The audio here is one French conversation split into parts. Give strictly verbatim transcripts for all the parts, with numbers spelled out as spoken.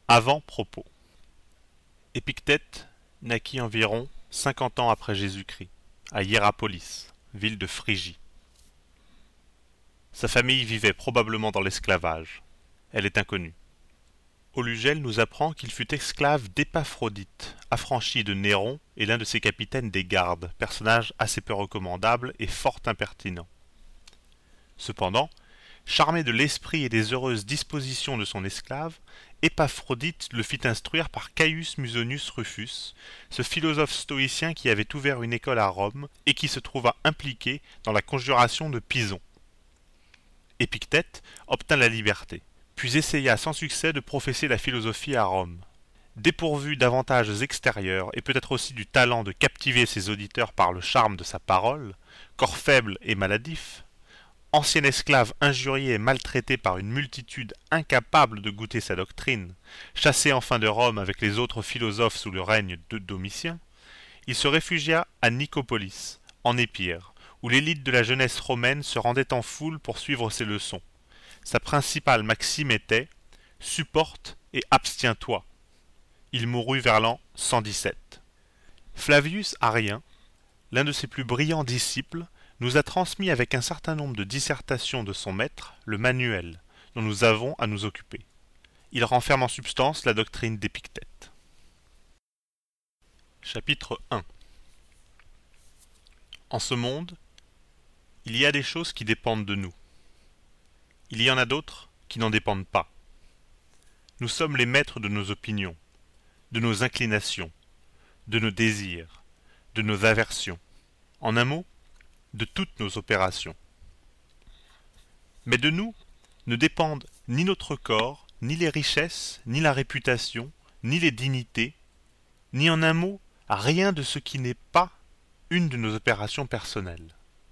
Avant-propos. Épictète naquit environ cinquante ans après Jésus-Christ, à Hiérapolis, ville de Phrygie. Sa famille vivait probablement dans l'esclavage. Elle est inconnue. Olugel nous apprend qu'il fut esclave d'Épaphrodite, affranchi de Néron et l'un de ses capitaines des gardes, personnage assez peu recommandable et fort impertinent. Cependant, charmé de l'esprit et des heureuses dispositions de son esclave, Épaphrodite le fit instruire par Caius Musonius Rufus, ce philosophe stoïcien qui avait ouvert une école à Rome et qui se trouva impliqué dans la conjuration de Pison. Épictète obtint la liberté, puis essaya sans succès de professer la philosophie à Rome. Dépourvu d'avantages extérieurs et peut-être aussi du talent de captiver ses auditeurs par le charme de sa parole, corps faible et maladif, ancien esclave injurié et maltraité par une multitude incapable de goûter sa doctrine, chassé enfin de Rome avec les autres philosophes sous le règne de Domitien, il se réfugia à Nicopolis, en Épire, où l'élite de la jeunesse romaine se rendait en foule pour suivre ses leçons. Sa principale maxime était « Supporte et abstiens-toi ». Il mourut vers l'an cent dix-sept. Flavius Arrien, l'un de ses plus brillants disciples, nous a transmis avec un certain nombre de dissertations de son maître le manuel dont nous avons à nous occuper. Il renferme en substance la doctrine d'Épictète. Chapitre un. En ce monde, il y a des choses qui dépendent de nous. Il y en a d'autres qui n'en dépendent pas. Nous sommes les maîtres de nos opinions, de nos inclinations, de nos désirs, de nos aversions. En un mot, de toutes nos opérations. Mais de nous ne dépendent ni notre corps, ni les richesses, ni la réputation, ni les dignités, ni en un mot, rien de ce qui n'est pas une de nos opérations personnelles.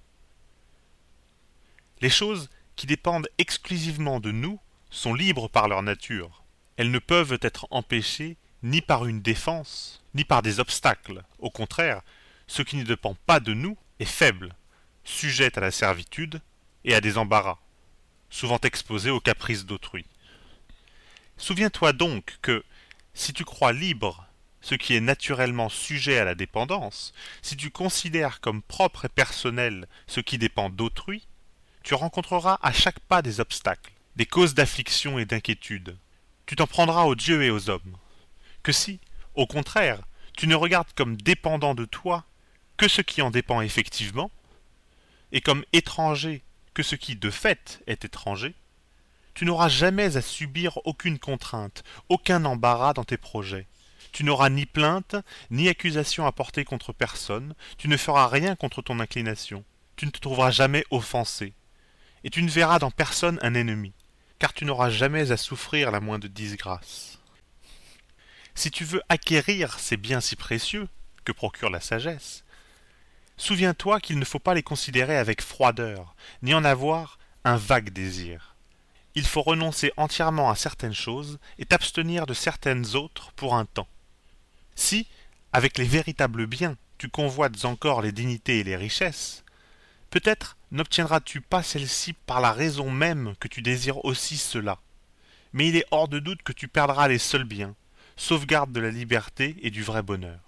Les choses qui dépendent exclusivement de nous sont libres par leur nature. Elles ne peuvent être empêchées ni par une défense, ni par des obstacles. Au contraire, ce qui ne dépend pas de nous est faible, sujette à la servitude et à des embarras, souvent exposée aux caprices d'autrui. Souviens-toi donc que, si tu crois libre ce qui est naturellement sujet à la dépendance, si tu considères comme propre et personnel ce qui dépend d'autrui, tu rencontreras à chaque pas des obstacles, des causes d'affliction et d'inquiétude. Tu t'en prendras aux dieux et aux hommes. Que si, au contraire, tu ne regardes comme dépendant de toi que ce qui en dépend effectivement, et comme étranger que ce qui de fait est étranger, tu n'auras jamais à subir aucune contrainte, aucun embarras dans tes projets. Tu n'auras ni plainte, ni accusation à porter contre personne, tu ne feras rien contre ton inclination, tu ne te trouveras jamais offensé, et tu ne verras dans personne un ennemi, car tu n'auras jamais à souffrir la moindre disgrâce. Si tu veux acquérir ces biens si précieux que procure la sagesse, souviens-toi qu'il ne faut pas les considérer avec froideur, ni en avoir un vague désir. Il faut renoncer entièrement à certaines choses et t'abstenir de certaines autres pour un temps. Si, avec les véritables biens, tu convoites encore les dignités et les richesses, peut-être n'obtiendras-tu pas celles-ci par la raison même que tu désires aussi cela. Mais il est hors de doute que tu perdras les seuls biens, sauvegarde de la liberté et du vrai bonheur.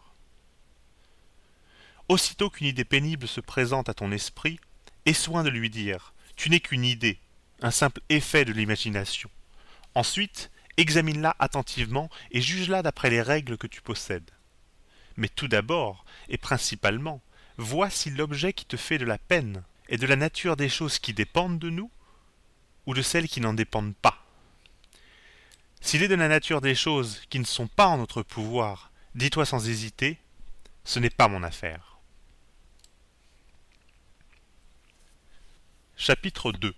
Aussitôt qu'une idée pénible se présente à ton esprit, aie soin de lui dire « Tu n'es qu'une idée, un simple effet de l'imagination ». Ensuite, examine-la attentivement et juge-la d'après les règles que tu possèdes. Mais tout d'abord, et principalement, vois si l'objet qui te fait de la peine est de la nature des choses qui dépendent de nous ou de celles qui n'en dépendent pas. S'il est de la nature des choses qui ne sont pas en notre pouvoir, dis-toi sans hésiter, ce n'est pas mon affaire. Chapitre deux.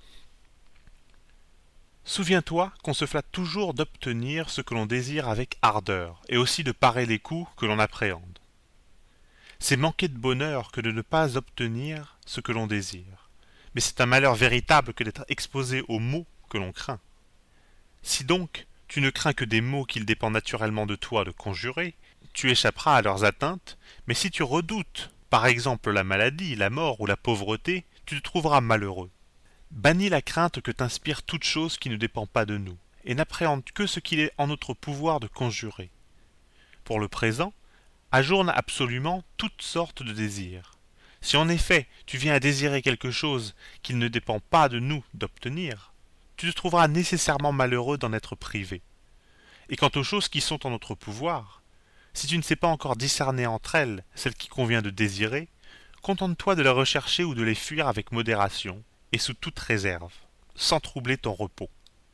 Souviens-toi qu'on se flatte toujours d'obtenir ce que l'on désire avec ardeur, et aussi de parer les coups que l'on appréhende. C'est manquer de bonheur que de ne pas obtenir ce que l'on désire, mais c'est un malheur véritable que d'être exposé aux maux que l'on craint. Si donc tu ne crains que des maux qu'il dépend naturellement de toi de conjurer, tu échapperas à leurs atteintes, mais si tu redoutes, par exemple la maladie, la mort ou la pauvreté, tu te trouveras malheureux. Bannis la crainte que t'inspire toute chose qui ne dépend pas de nous, et n'appréhende que ce qu'il est en notre pouvoir de conjurer. Pour le présent, ajourne absolument toutes sortes de désirs. Si en effet tu viens à désirer quelque chose qu'il ne dépend pas de nous d'obtenir, tu te trouveras nécessairement malheureux d'en être privé. Et quant aux choses qui sont en notre pouvoir, si tu ne sais pas encore discerner entre elles celles qu'il convient de désirer, contente-toi de les rechercher ou de les fuir avec modération et sous toute réserve, sans troubler ton repos.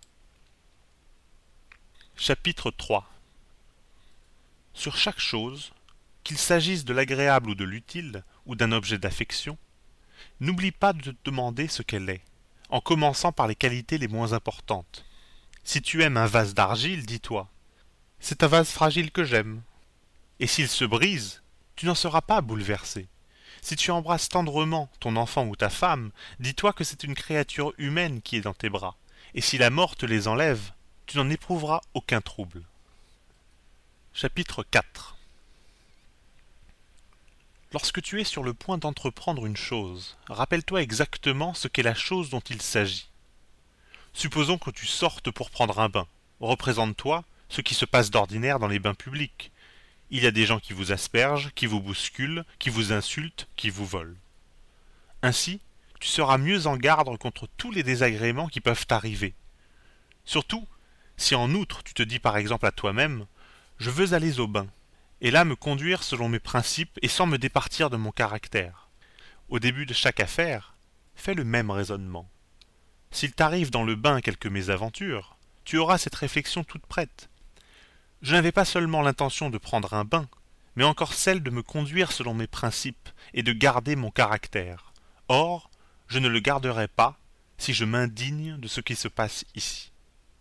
Chapitre trois. Sur chaque chose, qu'il s'agisse de l'agréable ou de l'utile, ou d'un objet d'affection, n'oublie pas de te demander ce qu'elle est, en commençant par les qualités les moins importantes. Si tu aimes un vase d'argile, dis-toi « C'est un vase fragile que j'aime ». Et s'il se brise, tu n'en seras pas bouleversé. Si tu embrasses tendrement ton enfant ou ta femme, dis-toi que c'est une créature humaine qui est dans tes bras, et si la mort te les enlève, tu n'en éprouveras aucun trouble. Chapitre quatre. Lorsque tu es sur le point d'entreprendre une chose, rappelle-toi exactement ce qu'est la chose dont il s'agit. Supposons que tu sortes pour prendre un bain. Représente-toi ce qui se passe d'ordinaire dans les bains publics. Il y a des gens qui vous aspergent, qui vous bousculent, qui vous insultent, qui vous volent. Ainsi, tu seras mieux en garde contre tous les désagréments qui peuvent t'arriver. Surtout, si en outre tu te dis par exemple à toi-même « Je veux aller au bain », et là me conduire selon mes principes et sans me départir de mon caractère. Au début de chaque affaire, fais le même raisonnement. S'il t'arrive dans le bain quelque mésaventure, tu auras cette réflexion toute prête. Je n'avais pas seulement l'intention de prendre un bain, mais encore celle de me conduire selon mes principes et de garder mon caractère. Or, je ne le garderai pas si je m'indigne de ce qui se passe ici.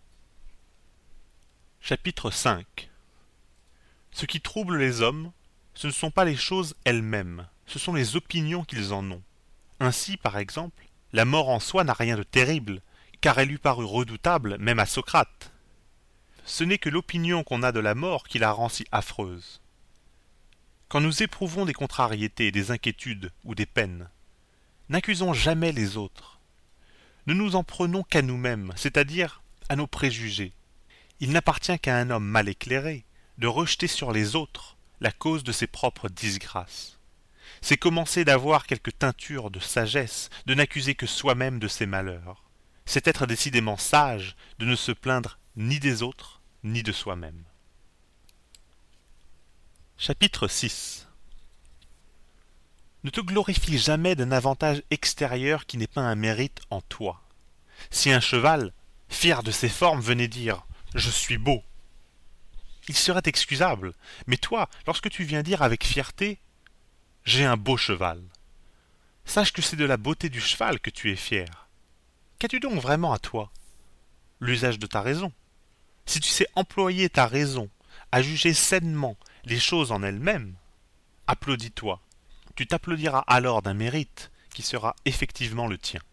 Chapitre cinq. Ce qui trouble les hommes, ce ne sont pas les choses elles-mêmes, ce sont les opinions qu'ils en ont. Ainsi, par exemple, la mort en soi n'a rien de terrible, car elle eût paru redoutable même à Socrate. Ce n'est que l'opinion qu'on a de la mort qui la rend si affreuse. Quand nous éprouvons des contrariétés, des inquiétudes ou des peines, n'accusons jamais les autres. Ne nous en prenons qu'à nous-mêmes, c'est-à-dire à nos préjugés. Il n'appartient qu'à un homme mal éclairé de rejeter sur les autres la cause de ses propres disgrâces. C'est commencer d'avoir quelque teinture de sagesse, de n'accuser que soi-même de ses malheurs. C'est être décidément sage de ne se plaindre ni des autres, ni de soi-même. Chapitre six. Ne te glorifie jamais d'un avantage extérieur qui n'est pas un mérite en toi. Si un cheval, fier de ses formes, venait dire « Je suis beau », il serait excusable, mais toi, lorsque tu viens dire avec fierté « J'ai un beau cheval », sache que c'est de la beauté du cheval que tu es fier. Qu'as-tu donc vraiment à toi? L'usage de ta raison. Si tu sais employer ta raison à juger sainement les choses en elles-mêmes, applaudis-toi. Tu t'applaudiras alors d'un mérite qui sera effectivement le tien.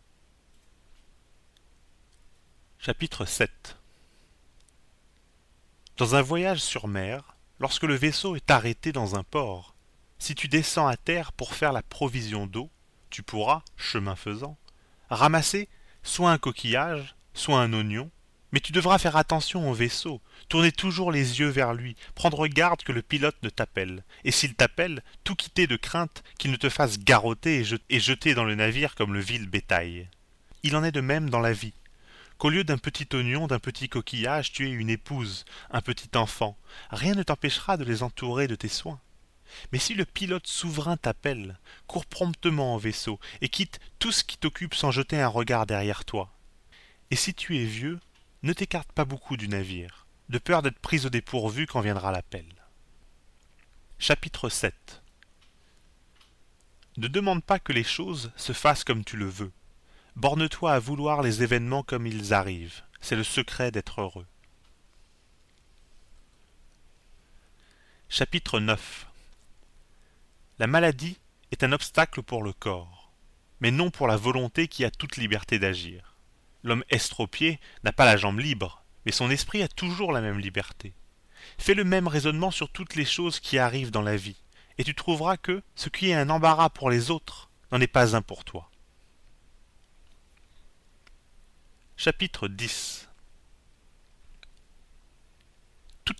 Chapitre sept. Dans un voyage sur mer, lorsque le vaisseau est arrêté dans un port, si tu descends à terre pour faire la provision d'eau, tu pourras, chemin faisant, ramasser soit un coquillage, soit un oignon, mais tu devras faire attention au vaisseau, tourner toujours les yeux vers lui, prendre garde que le pilote ne t'appelle, et s'il t'appelle, tout quitter de crainte qu'il ne te fasse garrotter et jeter dans le navire comme le vil bétail. Il en est de même dans la vie. Qu'au lieu d'un petit oignon, d'un petit coquillage, tu aies une épouse, un petit enfant, rien ne t'empêchera de les entourer de tes soins. Mais si le pilote souverain t'appelle, cours promptement au vaisseau et quitte tout ce qui t'occupe sans jeter un regard derrière toi. Et si tu es vieux, ne t'écarte pas beaucoup du navire, de peur d'être pris au dépourvu quand viendra l'appel. Chapitre sept. Ne demande pas que les choses se fassent comme tu le veux. Borne-toi à vouloir les événements comme ils arrivent. C'est le secret d'être heureux. Chapitre neuf. La maladie est un obstacle pour le corps, mais non pour la volonté qui a toute liberté d'agir. L'homme estropié n'a pas la jambe libre, mais son esprit a toujours la même liberté. Fais le même raisonnement sur toutes les choses qui arrivent dans la vie, et tu trouveras que ce qui est un embarras pour les autres n'en est pas un pour toi. Chapitre dix.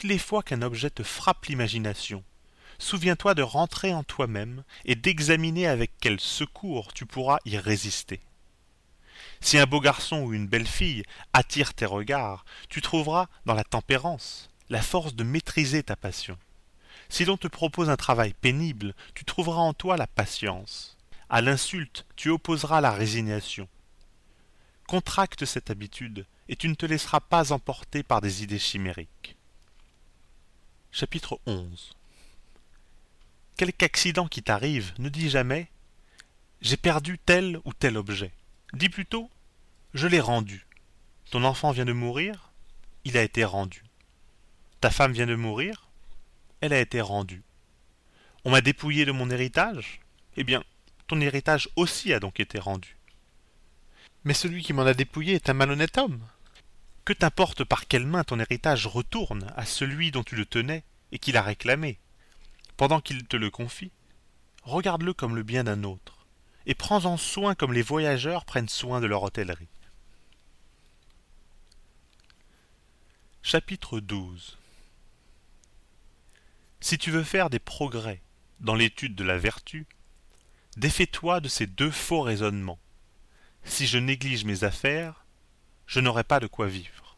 toutes les fois qu'un objet te frappe l'imagination, souviens-toi de rentrer en toi-même et d'examiner avec quel secours tu pourras y résister. Si un beau garçon ou une belle fille attire tes regards, tu trouveras dans la tempérance la force de maîtriser ta passion. Si l'on te propose un travail pénible, tu trouveras en toi la patience. À l'insulte, tu opposeras la résignation. Contracte cette habitude, et tu ne te laisseras pas emporter par des idées chimériques. Chapitre onze. Quelque accident qui t'arrive, ne dis jamais « j'ai perdu tel ou tel objet ». Dis plutôt « je l'ai rendu ». Ton enfant vient de mourir, il a été rendu. Ta femme vient de mourir, elle a été rendue. On m'a dépouillé de mon héritage, eh bien, ton héritage aussi a donc été rendu. Mais celui qui m'en a dépouillé est un malhonnête homme. Que t'importe par quelle main ton héritage retourne à celui dont tu le tenais et qui l'a réclamé. Pendant qu'il te le confie, regarde-le comme le bien d'un autre, et prends-en soin comme les voyageurs prennent soin de leur hôtellerie. Chapitre douze. Si tu veux faire des progrès dans l'étude de la vertu, défais-toi de ces deux faux raisonnements. Si je néglige mes affaires, je n'aurai pas de quoi vivre.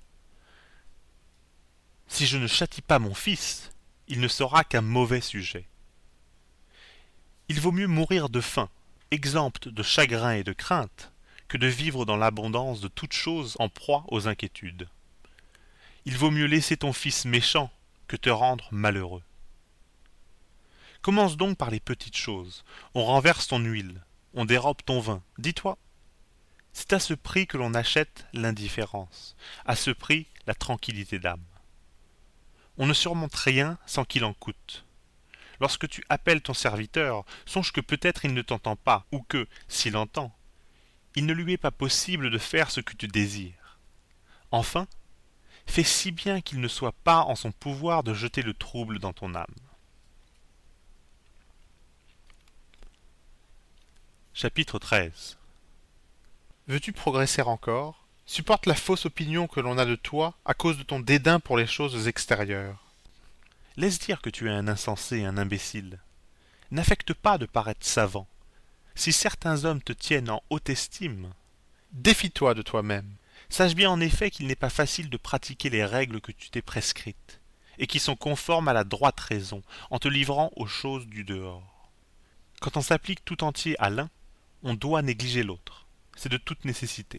Si je ne châtie pas mon fils, il ne sera qu'un mauvais sujet. Il vaut mieux mourir de faim, exempt de chagrin et de crainte, que de vivre dans l'abondance de toutes choses en proie aux inquiétudes. Il vaut mieux laisser ton fils méchant que te rendre malheureux. Commence donc par les petites choses. On renverse ton huile, on dérobe ton vin. Dis-toi, c'est à ce prix que l'on achète l'indifférence, à ce prix la tranquillité d'âme. On ne surmonte rien sans qu'il en coûte. Lorsque tu appelles ton serviteur, songe que peut-être il ne t'entend pas, ou que, s'il entend, il ne lui est pas possible de faire ce que tu désires. Enfin, fais si bien qu'il ne soit pas en son pouvoir de jeter le trouble dans ton âme. Chapitre treize. Veux-tu progresser encore? Supporte la fausse opinion que l'on a de toi à cause de ton dédain pour les choses extérieures. Laisse dire que tu es un insensé, un imbécile. N'affecte pas de paraître savant. Si certains hommes te tiennent en haute estime, défie-toi de toi-même. Sache bien en effet qu'il n'est pas facile de pratiquer les règles que tu t'es prescrites, et qui sont conformes à la droite raison, en te livrant aux choses du dehors. Quand on s'applique tout entier à l'un, on doit négliger l'autre. C'est de toute nécessité.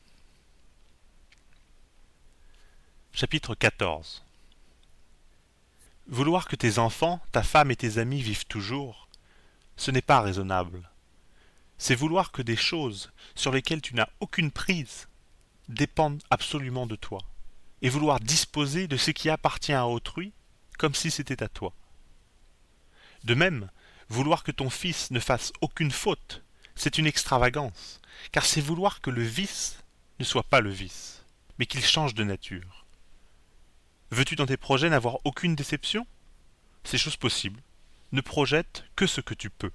Chapitre quatorze. Vouloir que tes enfants, ta femme et tes amis vivent toujours, ce n'est pas raisonnable. C'est vouloir que des choses sur lesquelles tu n'as aucune prise dépendent absolument de toi, et vouloir disposer de ce qui appartient à autrui comme si c'était à toi. De même, vouloir que ton fils ne fasse aucune faute, c'est une extravagance, car c'est vouloir que le vice ne soit pas le vice, mais qu'il change de nature. Veux-tu dans tes projets n'avoir aucune déception? C'est chose possible. Ne projette que ce que tu peux.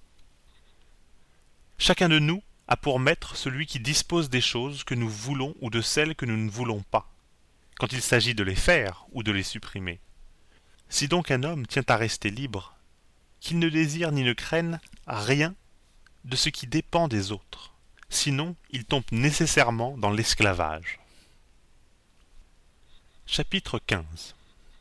Chacun de nous a pour maître celui qui dispose des choses que nous voulons ou de celles que nous ne voulons pas, quand il s'agit de les faire ou de les supprimer. Si donc un homme tient à rester libre, qu'il ne désire ni ne craigne rien de ce qui dépend des autres, sinon il tombe nécessairement dans l'esclavage. Chapitre quinze.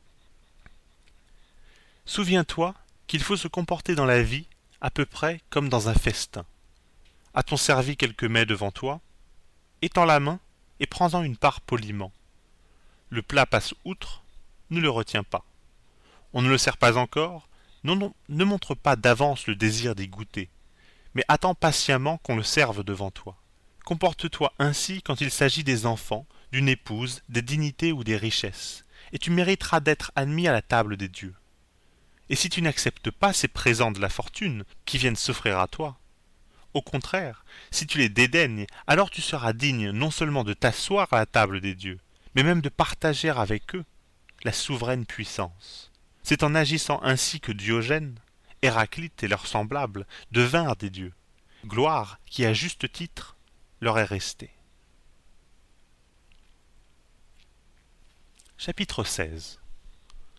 Souviens-toi qu'il faut se comporter dans la vie à peu près comme dans un festin. A-t-on servi quelques mets devant toi? Étends la main et prends-en une part poliment. Le plat passe outre, ne le retiens pas. On ne le sert pas encore, non, non, ne montre pas d'avance le désir d'y goûter, mais attends patiemment qu'on le serve devant toi. Comporte-toi ainsi quand il s'agit des enfants, d'une épouse, des dignités ou des richesses, et tu mériteras d'être admis à la table des dieux. Et si tu n'acceptes pas ces présents de la fortune qui viennent s'offrir à toi, au contraire, si tu les dédaignes, alors tu seras digne non seulement de t'asseoir à la table des dieux, mais même de partager avec eux la souveraine puissance. C'est en agissant ainsi que Diogène, Héraclite et leurs semblables devinrent des dieux, gloire qui à juste titre leur est restée. Chapitre seize.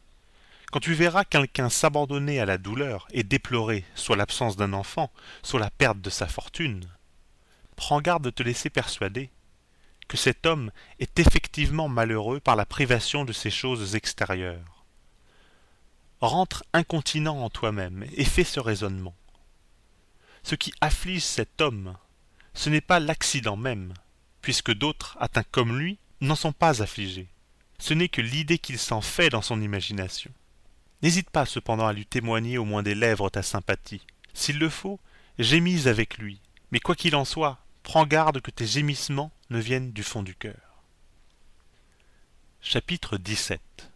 Quand tu verras quelqu'un s'abandonner à la douleur et déplorer soit l'absence d'un enfant, soit la perte de sa fortune, prends garde de te laisser persuader que cet homme est effectivement malheureux par la privation de ces choses extérieures. Rentre incontinent en toi-même et fais ce raisonnement. Ce qui afflige cet homme, ce n'est pas l'accident même, puisque d'autres, atteints comme lui, n'en sont pas affligés. Ce n'est que l'idée qu'il s'en fait dans son imagination. N'hésite pas cependant à lui témoigner au moins des lèvres ta sympathie. S'il le faut, gémis avec lui, mais quoi qu'il en soit, prends garde que tes gémissements ne viennent du fond du cœur. Chapitre dix-sept.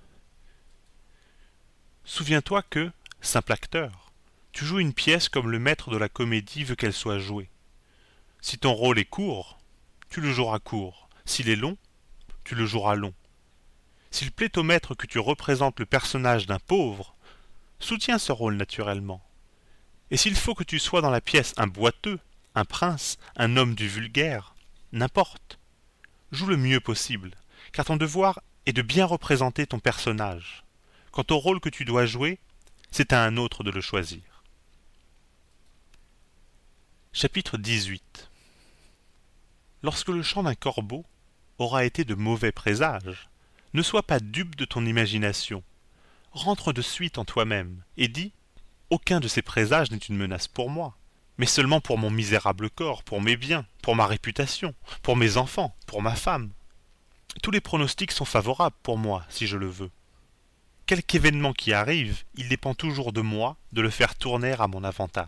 Souviens-toi que, simple acteur, tu joues une pièce comme le maître de la comédie veut qu'elle soit jouée. Si ton rôle est court, tu le joueras court. S'il est long, tu le joueras long. S'il plaît au maître que tu représentes le personnage d'un pauvre, soutiens ce rôle naturellement. Et s'il faut que tu sois dans la pièce un boiteux, un prince, un homme du vulgaire, n'importe. Joue le mieux possible, car ton devoir est de bien représenter ton personnage. Quant au rôle que tu dois jouer, c'est à un autre de le choisir. Chapitre dix-huit. Lorsque le chant d'un corbeau aura été de mauvais présages, ne sois pas dupe de ton imagination. Rentre de suite en toi-même et dis « Aucun de ces présages n'est une menace pour moi, mais seulement pour mon misérable corps, pour mes biens, pour ma réputation, pour mes enfants, pour ma femme. Tous les pronostics sont favorables pour moi, si je le veux. Quelque événement qui arrive, il dépend toujours de moi de le faire tourner à mon avantage. »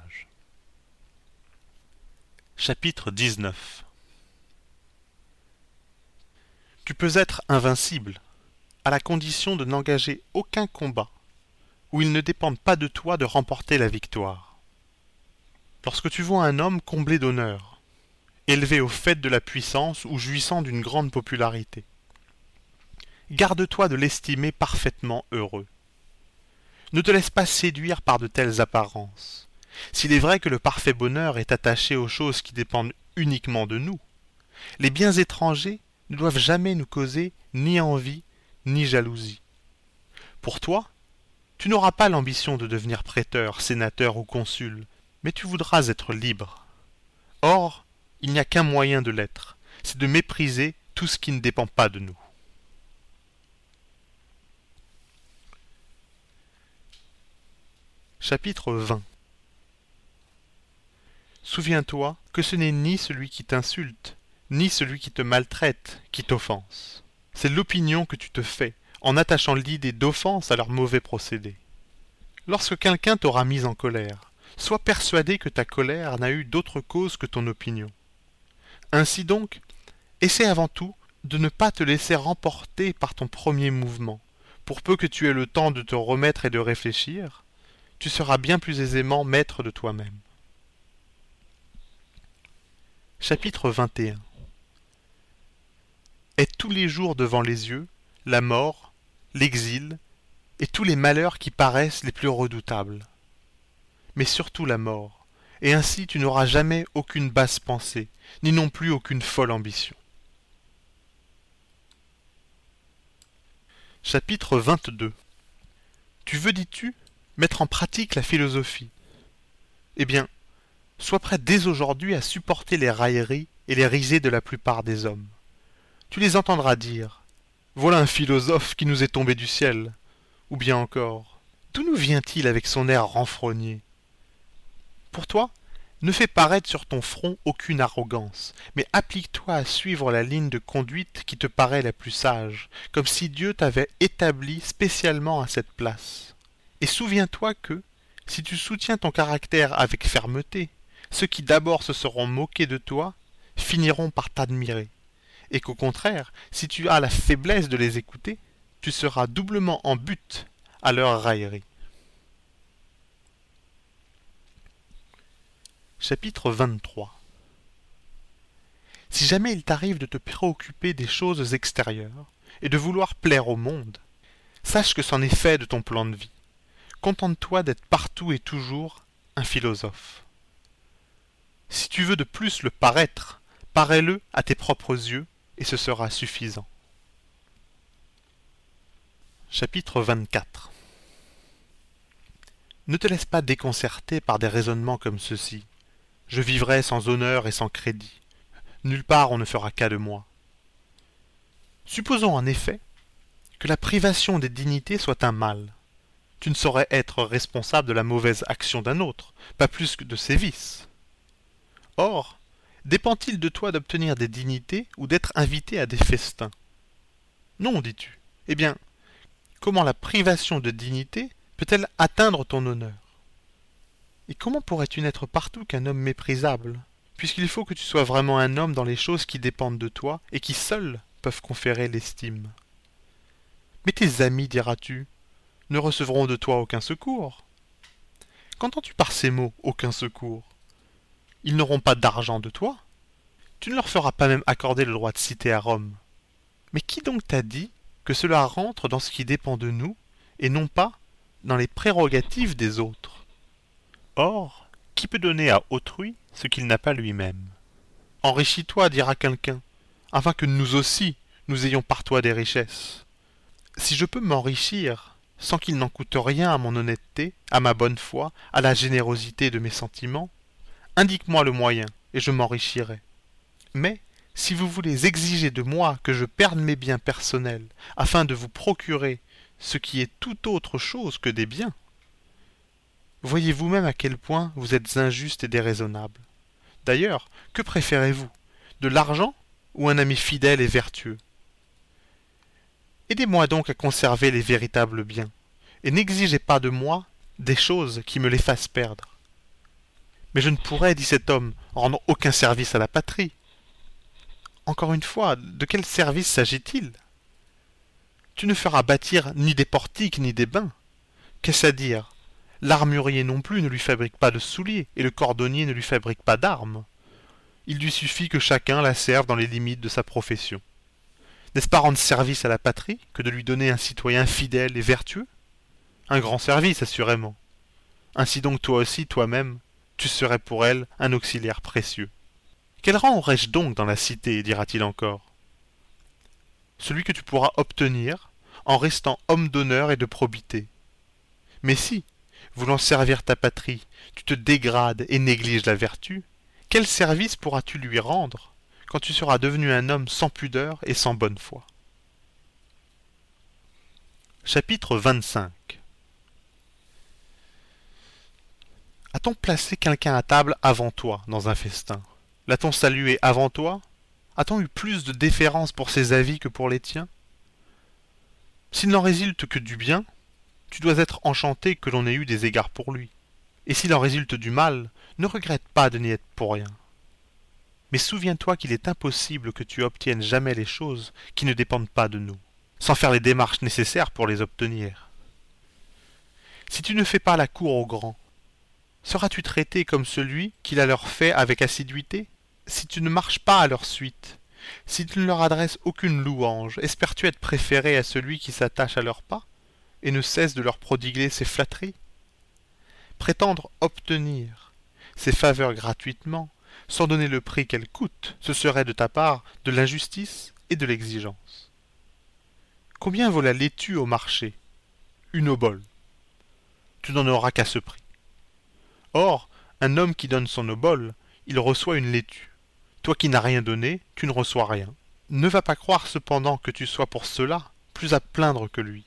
Chapitre dix-neuf. Tu peux être invincible, à la condition de n'engager aucun combat, où il ne dépende pas de toi de remporter la victoire. Lorsque tu vois un homme comblé d'honneur, élevé au faîte de la puissance ou jouissant d'une grande popularité, garde-toi de l'estimer parfaitement heureux. Ne te laisse pas séduire par de telles apparences. S'il est vrai que le parfait bonheur est attaché aux choses qui dépendent uniquement de nous, les biens étrangers ne doivent jamais nous causer ni envie ni jalousie. Pour toi, tu n'auras pas l'ambition de devenir préteur, sénateur ou consul, mais tu voudras être libre. Or, il n'y a qu'un moyen de l'être, c'est de mépriser tout ce qui ne dépend pas de nous. Chapitre vingt. Souviens-toi que ce n'est ni celui qui t'insulte, ni celui qui te maltraite qui t'offense. C'est l'opinion que tu te fais, en attachant l'idée d'offense à leur mauvais procédé. Lorsque quelqu'un t'aura mis en colère, sois persuadé que ta colère n'a eu d'autre cause que ton opinion. Ainsi donc, essaie avant tout de ne pas te laisser remporter par ton premier mouvement. Pour peu que tu aies le temps de te remettre et de réfléchir, tu seras bien plus aisément maître de toi-même. Chapitre vingt et un. Aie tous les jours devant les yeux la mort, l'exil et tous les malheurs qui paraissent les plus redoutables. Mais surtout la mort, et ainsi tu n'auras jamais aucune basse pensée, ni non plus aucune folle ambition. Chapitre vingt-deux. Tu veux, dis-tu, mettre en pratique la philosophie? Eh bien, sois prêt dès aujourd'hui à supporter les railleries et les risées de la plupart des hommes. Tu les entendras dire « Voilà un philosophe qui nous est tombé du ciel !» Ou bien encore « D'où nous vient-il avec son air renfrogné ?» Pour toi, ne fais paraître sur ton front aucune arrogance, mais applique-toi à suivre la ligne de conduite qui te paraît la plus sage, comme si Dieu t'avait établi spécialement à cette place. Et souviens-toi que, si tu soutiens ton caractère avec fermeté, ceux qui d'abord se seront moqués de toi finiront par t'admirer, et qu'au contraire, si tu as la faiblesse de les écouter, tu seras doublement en butte à leur raillerie. Chapitre vingt-trois. Si jamais il t'arrive de te préoccuper des choses extérieures et de vouloir plaire au monde, sache que c'en est fait de ton plan de vie. Contente-toi d'être partout et toujours un philosophe. Si tu veux de plus le paraître, parais-le à tes propres yeux et ce sera suffisant. Chapitre vingt-quatre. Ne te laisse pas déconcerter par des raisonnements comme ceux-ci. Je vivrai sans honneur et sans crédit. Nulle part on ne fera cas de moi. Supposons en effet que la privation des dignités soit un mal. Tu ne saurais être responsable de la mauvaise action d'un autre, pas plus que de ses vices. Or, dépend-il de toi d'obtenir des dignités ou d'être invité à des festins? Non, dis-tu. Eh bien, comment la privation de dignité peut-elle atteindre ton honneur? Et comment pourrais-tu n'être partout qu'un homme méprisable, puisqu'il faut que tu sois vraiment un homme dans les choses qui dépendent de toi et qui seules peuvent conférer l'estime? Mais tes amis, diras-tu, ne recevront de toi aucun secours. Qu'entends-tu par ces mots, aucun secours? Ils n'auront pas d'argent de toi. Tu ne leur feras pas même accorder le droit de cité à Rome. Mais qui donc t'a dit que cela rentre dans ce qui dépend de nous, et non pas dans les prérogatives des autres? Or, qui peut donner à autrui ce qu'il n'a pas lui-même? Enrichis-toi, dira quelqu'un, afin que nous aussi, nous ayons par toi des richesses. Si je peux m'enrichir, sans qu'il n'en coûte rien à mon honnêteté, à ma bonne foi, à la générosité de mes sentiments, indique-moi le moyen, et je m'enrichirai. Mais, si vous voulez exiger de moi que je perde mes biens personnels, afin de vous procurer ce qui est tout autre chose que des biens, voyez vous-même à quel point vous êtes injuste et déraisonnable. D'ailleurs, que préférez-vous, de l'argent ou un ami fidèle et vertueux? Aidez-moi donc à conserver les véritables biens, et n'exigez pas de moi des choses qui me les fassent perdre. Mais je ne pourrais, dit cet homme, rendre aucun service à la patrie. Encore une fois, de quel service s'agit-il? Tu ne feras bâtir ni des portiques ni des bains. Qu'est-ce à dire? L'armurier non plus ne lui fabrique pas de souliers, et le cordonnier ne lui fabrique pas d'armes. Il lui suffit que chacun la serve dans les limites de sa profession. N'est-ce pas rendre service à la patrie que de lui donner un citoyen fidèle et vertueux? Un grand service, assurément. Ainsi donc toi aussi, toi-même, tu serais pour elle un auxiliaire précieux. Quel rang aurais-je donc dans la cité, dira-t-il encore? Celui que tu pourras obtenir en restant homme d'honneur et de probité. Mais si, voulant servir ta patrie, tu te dégrades et négliges la vertu, quel service pourras-tu lui rendre quand tu seras devenu un homme sans pudeur et sans bonne foi? Chapitre vingt-cinq. A-t-on placé quelqu'un à table avant toi dans un festin? L'a-t-on salué avant toi? A-t-on eu plus de déférence pour ses avis que pour les tiens? S'il n'en résulte que du bien, tu dois être enchanté que l'on ait eu des égards pour lui. Et s'il en résulte du mal, ne regrette pas de n'y être pour rien. Mais souviens-toi qu'il est impossible que tu obtiennes jamais les choses qui ne dépendent pas de nous, sans faire les démarches nécessaires pour les obtenir. Si tu ne fais pas la cour aux grands, seras-tu traité comme celui qui la leur fait avec assiduité? Si tu ne marches pas à leur suite, si tu ne leur adresses aucune louange, espères-tu être préféré à celui qui s'attache à leurs pas et ne cesse de leur prodiguer ses flatteries? Prétendre obtenir ces faveurs gratuitement, sans donner le prix qu'elles coûtent, ce serait de ta part de l'injustice et de l'exigence. Combien vaut la laitue au marché? Une obole. Tu n'en auras qu'à ce prix. Or, un homme qui donne son obole, il reçoit une laitue. Toi qui n'as rien donné, tu ne reçois rien. Ne va pas croire cependant que tu sois pour cela plus à plaindre que lui.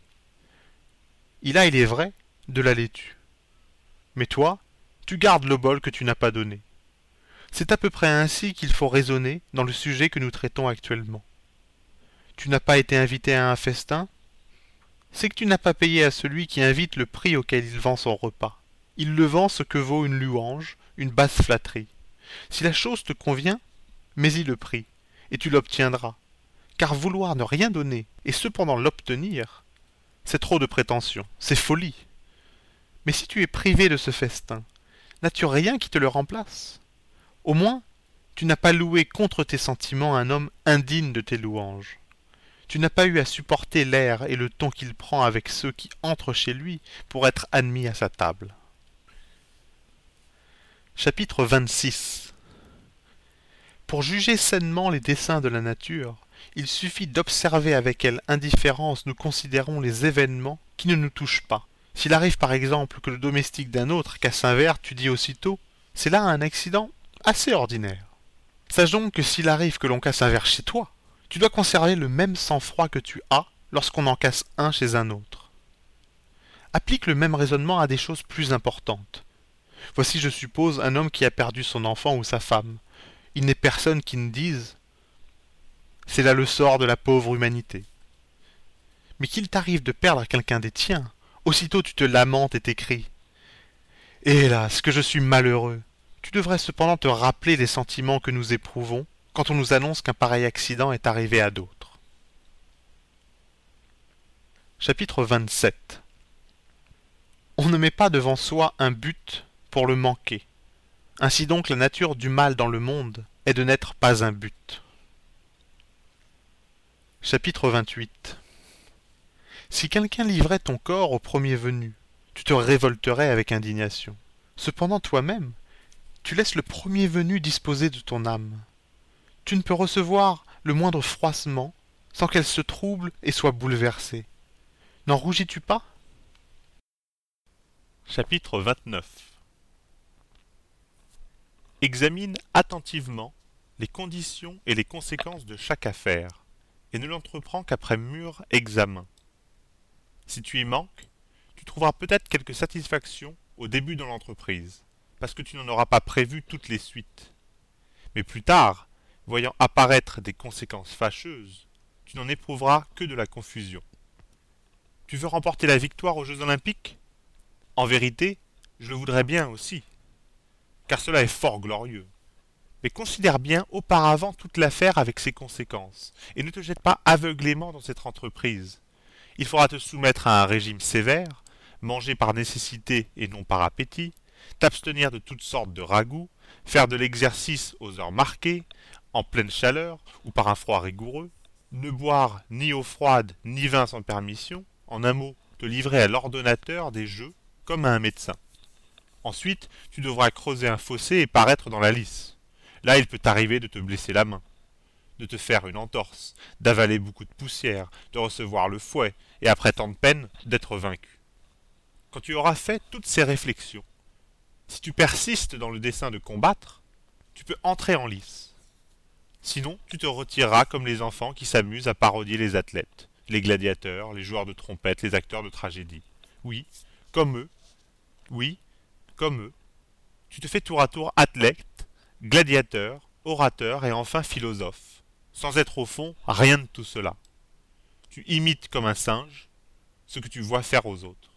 Il a, il est vrai, de la laitue. Mais toi, tu gardes l'obole que tu n'as pas donné. C'est à peu près ainsi qu'il faut raisonner dans le sujet que nous traitons actuellement. Tu n'as pas été invité à un festin? C'est que tu n'as pas payé à celui qui invite le prix auquel il vend son repas. Il le vend ce que vaut une louange, une basse flatterie. Si la chose te convient, mets-y le prix, et tu l'obtiendras. Car vouloir ne rien donner, et cependant l'obtenir, c'est trop de prétention, c'est folie. Mais si tu es privé de ce festin, n'as-tu rien qui te le remplace? Au moins, tu n'as pas loué contre tes sentiments un homme indigne de tes louanges. Tu n'as pas eu à supporter l'air et le ton qu'il prend avec ceux qui entrent chez lui pour être admis à sa table. Chapitre vingt-six. Pour juger sainement les desseins de la nature, il suffit d'observer avec quelle indifférence nous considérons les événements qui ne nous touchent pas, S'il arrive par exemple que le domestique d'un autre casse un verre, tu dis aussitôt « c'est là un accident assez ordinaire ». Sache donc que s'il arrive que l'on casse un verre chez toi, tu dois conserver le même sang-froid que tu as lorsqu'on en casse un chez un autre. Applique le même raisonnement à des choses plus importantes. Voici, je suppose, un homme qui a perdu son enfant ou sa femme. Il n'est personne qui ne dise « c'est là le sort de la pauvre humanité ». Mais qu'il t'arrive de perdre quelqu'un des tiens, aussitôt tu te lamentes et t'écries « hélas, que je suis malheureux !» Tu devrais cependant te rappeler les sentiments que nous éprouvons quand on nous annonce qu'un pareil accident est arrivé à d'autres. Chapitre vingt-sept. On ne met pas devant soi un but pour le manquer. Ainsi donc la nature du mal dans le monde est de n'être pas un but. Chapitre vingt-huit. Si quelqu'un livrait ton corps au premier venu, tu te révolterais avec indignation. Cependant toi-même, tu laisses le premier venu disposer de ton âme. Tu ne peux recevoir le moindre froissement sans qu'elle se trouble et soit bouleversée. N'en rougis-tu pas? Chapitre vingt-neuf. Examine attentivement les conditions et les conséquences de chaque affaire, et ne l'entreprends qu'après mûr examen. Si tu y manques, tu trouveras peut-être quelque satisfaction au début de l'entreprise, parce que tu n'en auras pas prévu toutes les suites. Mais plus tard, voyant apparaître des conséquences fâcheuses, tu n'en éprouveras que de la confusion. Tu veux remporter la victoire aux Jeux Olympiques? En vérité, je le voudrais bien aussi, car cela est fort glorieux. Mais considère bien auparavant toute l'affaire avec ses conséquences, et ne te jette pas aveuglément dans cette entreprise. Il faudra te soumettre à un régime sévère, manger par nécessité et non par appétit, t'abstenir de toutes sortes de ragoûts, faire de l'exercice aux heures marquées, en pleine chaleur ou par un froid rigoureux, ne boire ni eau froide ni vin sans permission, en un mot, te livrer à l'ordonnateur des jeux comme à un médecin. Ensuite, tu devras creuser un fossé et paraître dans la lice. Là, il peut t'arriver de te blesser la main, de te faire une entorse, d'avaler beaucoup de poussière, de recevoir le fouet, et après tant de peine, d'être vaincu. Quand tu auras fait toutes ces réflexions, si tu persistes dans le dessein de combattre, tu peux entrer en lice. Sinon, tu te retireras comme les enfants qui s'amusent à parodier les athlètes, les gladiateurs, les joueurs de trompette, les acteurs de tragédie. Oui, comme eux. Oui, comme eux. Tu te fais tour à tour athlète, gladiateur, orateur et enfin philosophe, sans être au fond rien de tout cela. Tu imites comme un singe ce que tu vois faire aux autres.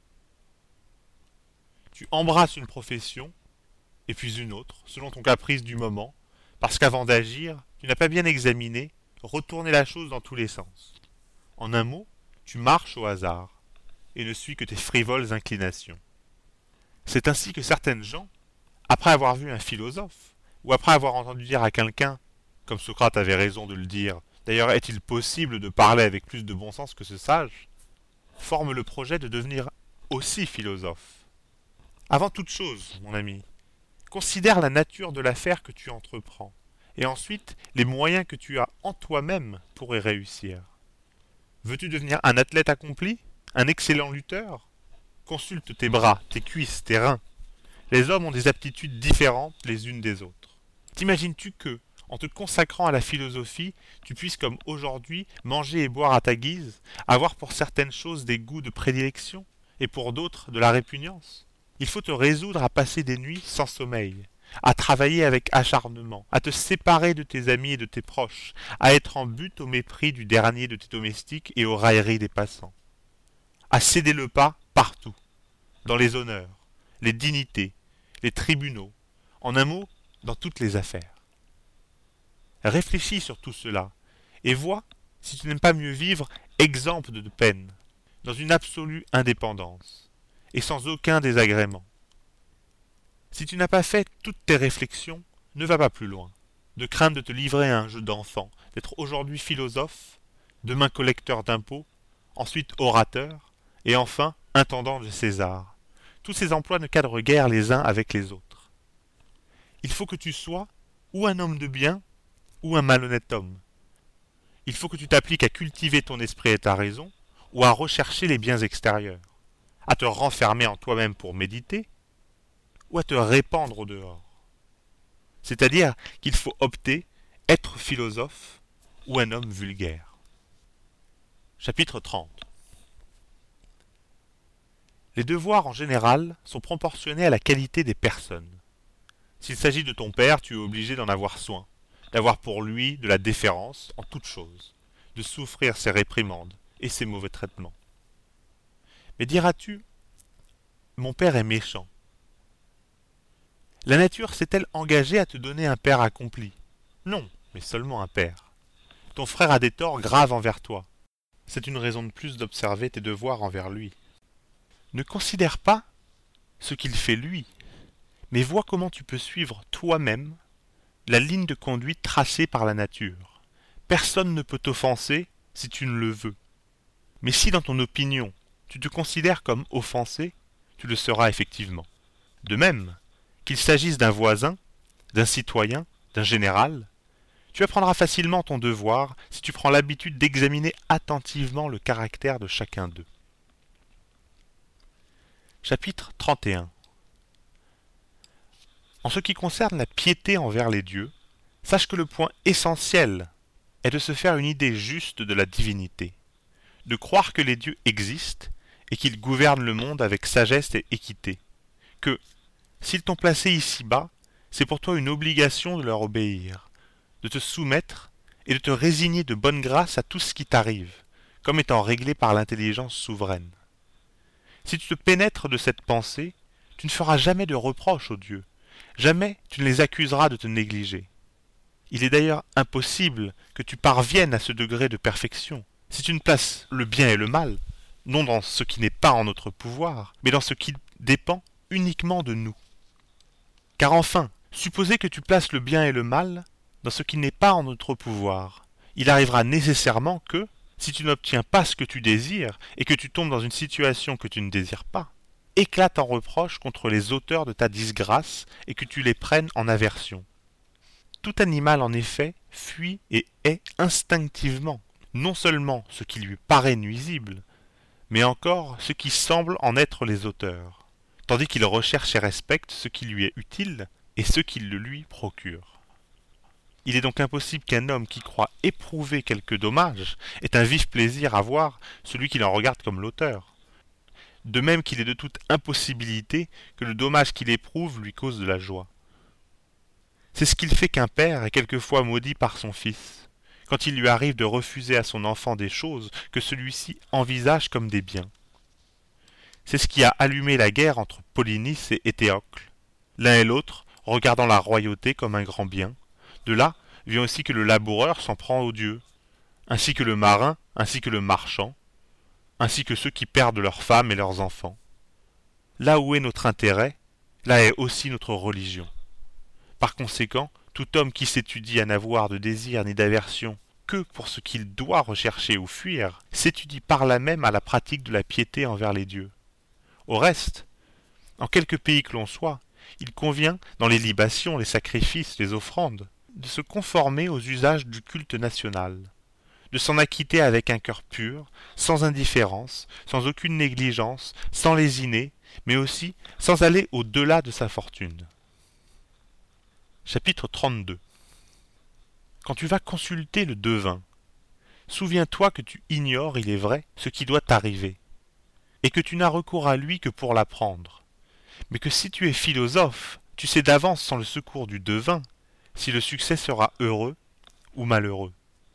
Tu embrasses une profession, et puis une autre, selon ton caprice du moment, parce qu'avant d'agir, tu n'as pas bien examiné, retourné la chose dans tous les sens. En un mot, tu marches au hasard, et ne suis que tes frivoles inclinations. C'est ainsi que certaines gens, après avoir vu un philosophe, ou après avoir entendu dire à quelqu'un, comme Socrate avait raison de le dire, d'ailleurs est-il possible de parler avec plus de bon sens que ce sage, forment le projet de devenir aussi philosophe. Avant toute chose, mon ami, considère la nature de l'affaire que tu entreprends, et ensuite les moyens que tu as en toi-même pour y réussir. Veux-tu devenir un athlète accompli? Un excellent lutteur? Consulte tes bras, tes cuisses, tes reins. Les hommes ont des aptitudes différentes les unes des autres. T'imagines-tu que, en te consacrant à la philosophie, tu puisses comme aujourd'hui manger et boire à ta guise, avoir pour certaines choses des goûts de prédilection, et pour d'autres de la répugnance? Il faut te résoudre à passer des nuits sans sommeil, à travailler avec acharnement, à te séparer de tes amis et de tes proches, à être en butte au mépris du dernier de tes domestiques et aux railleries des passants, à céder le pas partout, dans les honneurs, les dignités, les tribunaux, en un mot, dans toutes les affaires. Réfléchis sur tout cela, et vois si tu n'aimes pas mieux vivre exempt de peine, dans une absolue indépendance, et sans aucun désagrément. Si tu n'as pas fait toutes tes réflexions, ne va pas plus loin, de crainte de te livrer à un jeu d'enfant, d'être aujourd'hui philosophe, demain collecteur d'impôts, ensuite orateur, et enfin intendant de César. Tous ces emplois ne cadrent guère les uns avec les autres. Il faut que tu sois ou un homme de bien, ou un malhonnête homme. Il faut que tu t'appliques à cultiver ton esprit et ta raison, ou à rechercher les biens extérieurs, à te renfermer en toi-même pour méditer, ou à te répandre au dehors. C'est-à-dire qu'il faut opter être philosophe ou un homme vulgaire. Chapitre trente. Les devoirs en général sont proportionnés à la qualité des personnes. S'il s'agit de ton père, tu es obligé d'en avoir soin, d'avoir pour lui de la déférence en toutes choses, de souffrir ses réprimandes et ses mauvais traitements. Mais diras-tu, mon père est méchant. La nature s'est-elle engagée à te donner un père accompli? Non, mais seulement un père. Ton frère a des torts graves envers toi. C'est une raison de plus d'observer tes devoirs envers lui. Ne considère pas ce qu'il fait lui, mais vois comment tu peux suivre toi-même la ligne de conduite tracée par la nature. Personne ne peut t'offenser si tu ne le veux. Mais si dans ton opinion, tu te considères comme offensé, tu le seras effectivement. De même, qu'il s'agisse d'un voisin, d'un citoyen, d'un général, tu apprendras facilement ton devoir si tu prends l'habitude d'examiner attentivement le caractère de chacun d'eux. Chapitre trente et un. En ce qui concerne la piété envers les dieux, sache que le point essentiel est de se faire une idée juste de la divinité, de croire que les dieux existent et qu'ils gouvernent le monde avec sagesse et équité, que, s'ils t'ont placé ici-bas, c'est pour toi une obligation de leur obéir, de te soumettre et de te résigner de bonne grâce à tout ce qui t'arrive, comme étant réglé par l'intelligence souveraine. Si tu te pénètres de cette pensée, tu ne feras jamais de reproches aux dieux, jamais tu ne les accuseras de te négliger. Il est d'ailleurs impossible que tu parviennes à ce degré de perfection, si tu ne places le bien et le mal, non dans ce qui n'est pas en notre pouvoir, mais dans ce qui dépend uniquement de nous. Car enfin, supposez que tu places le bien et le mal dans ce qui n'est pas en notre pouvoir. Il arrivera nécessairement que, si tu n'obtiens pas ce que tu désires et que tu tombes dans une situation que tu ne désires pas, éclate en reproche contre les auteurs de ta disgrâce et que tu les prennes en aversion. Tout animal, en effet, fuit et hait instinctivement, non seulement ce qui lui paraît nuisible, mais encore ce qui semble en être les auteurs, tandis qu'il recherche et respecte ce qui lui est utile et ce qui le lui procure. Il est donc impossible qu'un homme qui croit éprouver quelque dommage ait un vif plaisir à voir celui qui l'en regarde comme l'auteur, de même qu'il est de toute impossibilité que le dommage qu'il éprouve lui cause de la joie. C'est ce qu'il fait qu'un père est quelquefois maudit par son fils, quand il lui arrive de refuser à son enfant des choses que celui-ci envisage comme des biens. C'est ce qui a allumé la guerre entre Polynice et Éthéocle, l'un et l'autre regardant la royauté comme un grand bien. De là vient aussi que le laboureur s'en prend aux dieux, ainsi que le marin, ainsi que le marchand, ainsi que ceux qui perdent leurs femmes et leurs enfants. Là où est notre intérêt, là est aussi notre religion. Par conséquent, tout homme qui s'étudie à n'avoir de désir ni d'aversion que pour ce qu'il doit rechercher ou fuir, s'étudie par là même à la pratique de la piété envers les dieux. Au reste, en quelque pays que l'on soit, il convient, dans les libations, les sacrifices, les offrandes, de se conformer aux usages du culte national, de s'en acquitter avec un cœur pur, sans indifférence, sans aucune négligence, sans lésiner, mais aussi sans aller au-delà de sa fortune. Chapitre trente-deux. Quand tu vas consulter le devin, souviens-toi que tu ignores, il est vrai, ce qui doit t'arriver, et que tu n'as recours à lui que pour l'apprendre, mais que si tu es philosophe, tu sais d'avance sans le secours du devin, si le succès sera heureux ou malheureux.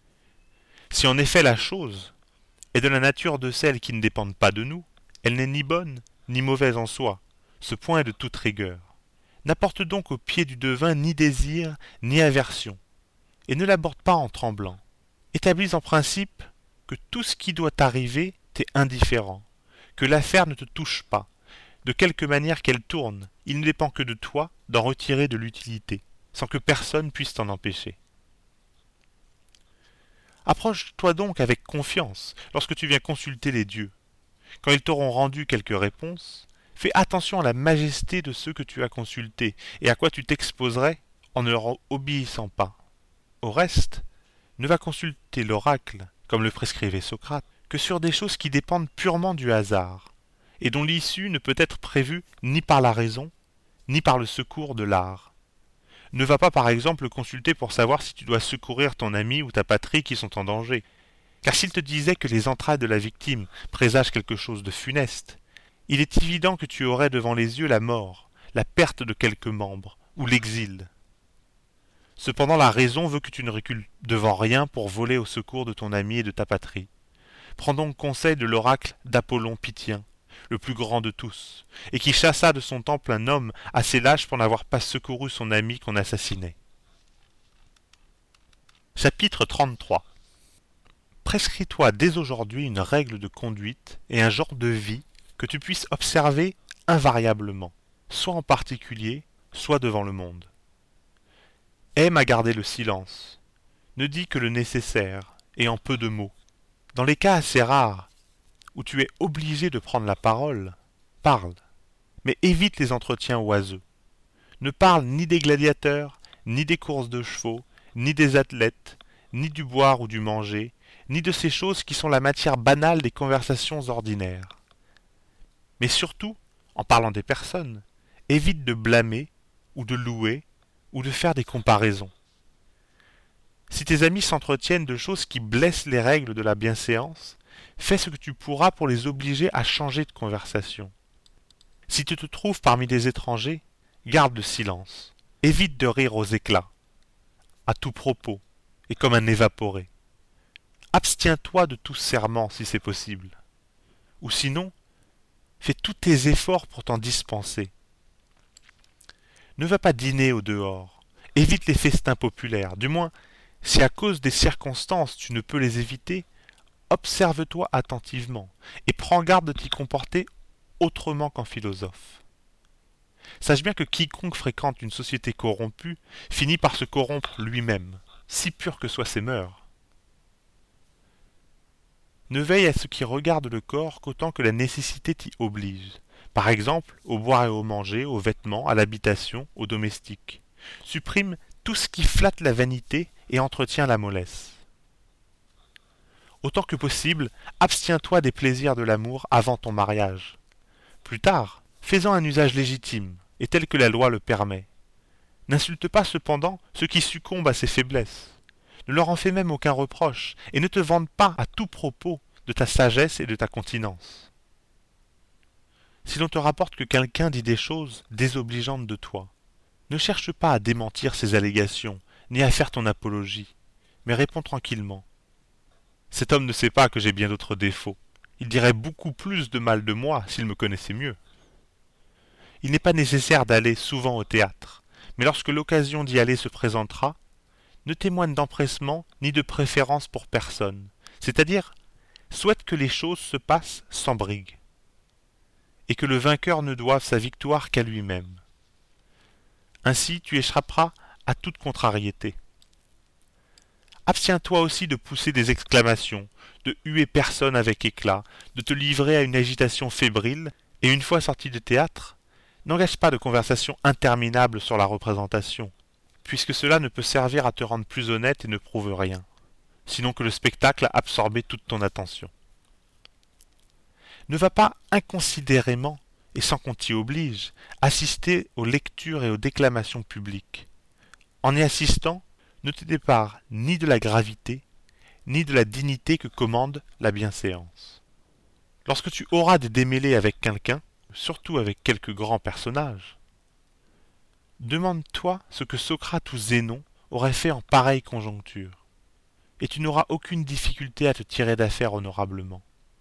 Si en effet la chose est de la nature de celles qui ne dépendent pas de nous, elle n'est ni bonne ni mauvaise en soi, ce point est de toute rigueur. N'apporte donc au pied du devin ni désir ni aversion, et ne l'aborde pas en tremblant. Établis en principe que tout ce qui doit t'arriver t'est indifférent, que l'affaire ne te touche pas, de quelque manière qu'elle tourne, il ne dépend que de toi d'en retirer de l'utilité, sans que personne puisse t'en empêcher. Approche-toi donc avec confiance lorsque tu viens consulter les dieux. Quand ils t'auront rendu quelques réponses, fais attention à la majesté de ceux que tu as consultés et à quoi tu t'exposerais en ne leur obéissant pas. Au reste, ne va consulter l'oracle, comme le prescrivait Socrate, que sur des choses qui dépendent purement du hasard, et dont l'issue ne peut être prévue ni par la raison, ni par le secours de l'art. Ne va pas par exemple le consulter pour savoir si tu dois secourir ton ami ou ta patrie qui sont en danger, car s'il te disait que les entrailles de la victime présagent quelque chose de funeste, il est évident que tu aurais devant les yeux la mort, la perte de quelques membres, ou l'exil. Cependant la raison veut que tu ne recules devant rien pour voler au secours de ton ami et de ta patrie. Prends donc conseil de l'oracle d'Apollon Pythien, le plus grand de tous, et qui chassa de son temple un homme assez lâche pour n'avoir pas secouru son ami qu'on assassinait. Chapitre trente-trois. Prescris-toi dès aujourd'hui une règle de conduite et un genre de vie que tu puisses observer invariablement, soit en particulier, soit devant le monde. Aime à garder le silence. Ne dis que le nécessaire, et en peu de mots. Dans les cas assez rares, où tu es obligé de prendre la parole, parle, mais évite les entretiens oiseux. Ne parle ni des gladiateurs, ni des courses de chevaux, ni des athlètes, ni du boire ou du manger, ni de ces choses qui sont la matière banale des conversations ordinaires. Mais surtout, en parlant des personnes, évite de blâmer, ou de louer, ou de faire des comparaisons. Si tes amis s'entretiennent de choses qui blessent les règles de la bienséance, fais ce que tu pourras pour les obliger à changer de conversation. Si tu te trouves parmi des étrangers, garde le silence. Évite de rire aux éclats, à tout propos, et comme un évaporé. Abstiens-toi de tout serment si c'est possible. Ou sinon, fais tous tes efforts pour t'en dispenser. Ne va pas dîner au dehors. Évite les festins populaires. Du moins, si à cause des circonstances tu ne peux les éviter, observe-toi attentivement et prends garde de t'y comporter autrement qu'en philosophe. Sache bien que quiconque fréquente une société corrompue finit par se corrompre lui-même, si pur que soient ses mœurs. Ne veille à ce qui regarde le corps qu'autant que la nécessité t'y oblige. Par exemple, au boire et au manger, aux vêtements, à l'habitation, aux domestiques. Supprime tout ce qui flatte la vanité et entretient la mollesse. Autant que possible, abstiens-toi des plaisirs de l'amour avant ton mariage. Plus tard, fais-en un usage légitime, et tel que la loi le permet. N'insulte pas cependant ceux qui succombent à ses faiblesses. Ne leur en fais même aucun reproche, et ne te vante pas à tout propos de ta sagesse et de ta continence. Si l'on te rapporte que quelqu'un dit des choses désobligeantes de toi, ne cherche pas à démentir ces allégations, ni à faire ton apologie, mais réponds tranquillement. Cet homme ne sait pas que j'ai bien d'autres défauts. Il dirait beaucoup plus de mal de moi s'il me connaissait mieux. Il n'est pas nécessaire d'aller souvent au théâtre, mais lorsque l'occasion d'y aller se présentera, ne témoigne d'empressement ni de préférence pour personne, c'est-à-dire souhaite que les choses se passent sans brigue, et que le vainqueur ne doive sa victoire qu'à lui-même. Ainsi tu échapperas à toute contrariété. Abstiens-toi aussi de pousser des exclamations, de huer personne avec éclat, de te livrer à une agitation fébrile, et une fois sorti du théâtre, n'engage pas de conversation interminable sur la représentation, puisque cela ne peut servir à te rendre plus honnête et ne prouve rien, sinon que le spectacle a absorbé toute ton attention. Ne va pas inconsidérément, et sans qu'on t'y oblige, assister aux lectures et aux déclamations publiques. En y assistant, ne te dépare ni de la gravité, ni de la dignité que commande la bienséance. Lorsque tu auras des démêlés avec quelqu'un, surtout avec quelque grand personnage, demande-toi ce que Socrate ou Zénon auraient fait en pareille conjoncture, et tu n'auras aucune difficulté à te tirer d'affaire honorablement.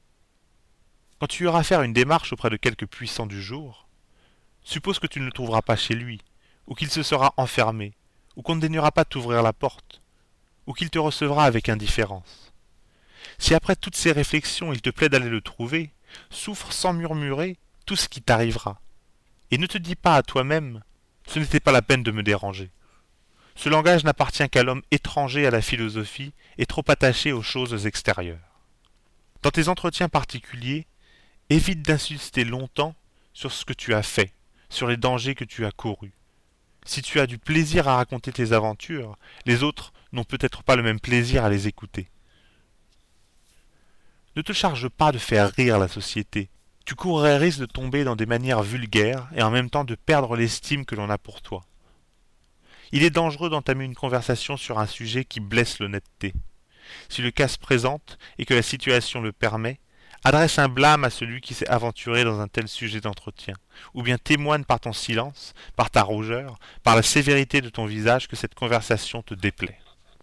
Quand tu iras faire une démarche auprès de quelque puissant du jour, suppose que tu ne le trouveras pas chez lui, ou qu'il se sera enfermé, ou qu'on ne daignera pas t'ouvrir la porte, ou qu'il te recevra avec indifférence. Si après toutes ces réflexions il te plaît d'aller le trouver, souffre sans murmurer tout ce qui t'arrivera, et ne te dis pas à toi-même « ce n'était pas la peine de me déranger ». Ce langage n'appartient qu'à l'homme étranger à la philosophie et trop attaché aux choses extérieures. Dans tes entretiens particuliers, évite d'insister longtemps sur ce que tu as fait, sur les dangers que tu as courus. Si tu as du plaisir à raconter tes aventures, les autres n'ont peut-être pas le même plaisir à les écouter. Ne te charge pas de faire rire la société, tu courrais risque de tomber dans des manières vulgaires et en même temps de perdre l'estime que l'on a pour toi. Il est dangereux d'entamer une conversation sur un sujet qui blesse l'honnêteté. Si le cas se présente et que la situation le permet, adresse un blâme à celui qui s'est aventuré dans un tel sujet d'entretien, ou bien témoigne par ton silence, par ta rougeur, par la sévérité de ton visage que cette conversation te déplaît.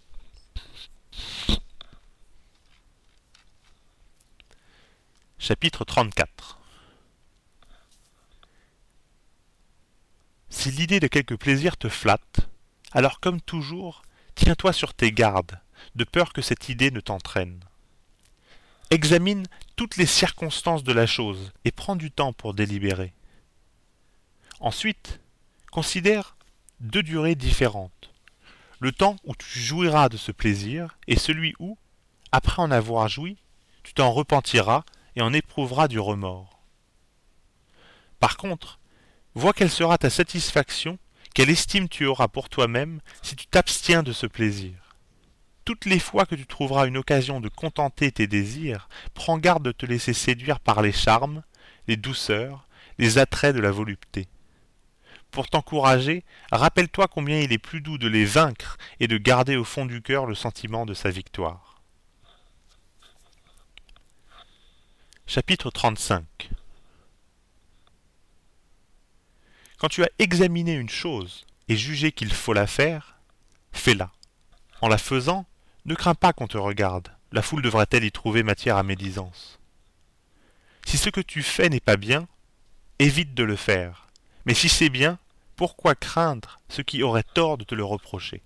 Chapitre trente-quatre. Si l'idée de quelque plaisir te flatte, alors comme toujours, tiens-toi sur tes gardes, de peur que cette idée ne t'entraîne. Examine toutes les circonstances de la chose et prends du temps pour délibérer. Ensuite, considère deux durées différentes. Le temps où tu jouiras de ce plaisir et celui où, après en avoir joui, tu t'en repentiras et en éprouveras du remords. Par contre, vois quelle sera ta satisfaction, quelle estime tu auras pour toi-même si tu t'abstiens de ce plaisir. Toutes les fois que tu trouveras une occasion de contenter tes désirs, prends garde de te laisser séduire par les charmes, les douceurs, les attraits de la volupté. Pour t'encourager, rappelle-toi combien il est plus doux de les vaincre et de garder au fond du cœur le sentiment de sa victoire. Chapitre trente-cinq. Quand tu as examiné une chose et jugé qu'il faut la faire, fais-la. En la faisant, ne crains pas qu'on te regarde. La foule devrait-elle y trouver matière à médisance? Si ce que tu fais n'est pas bien, évite de le faire. Mais si c'est bien, pourquoi craindre ceux qui auraient tort de te le reprocher?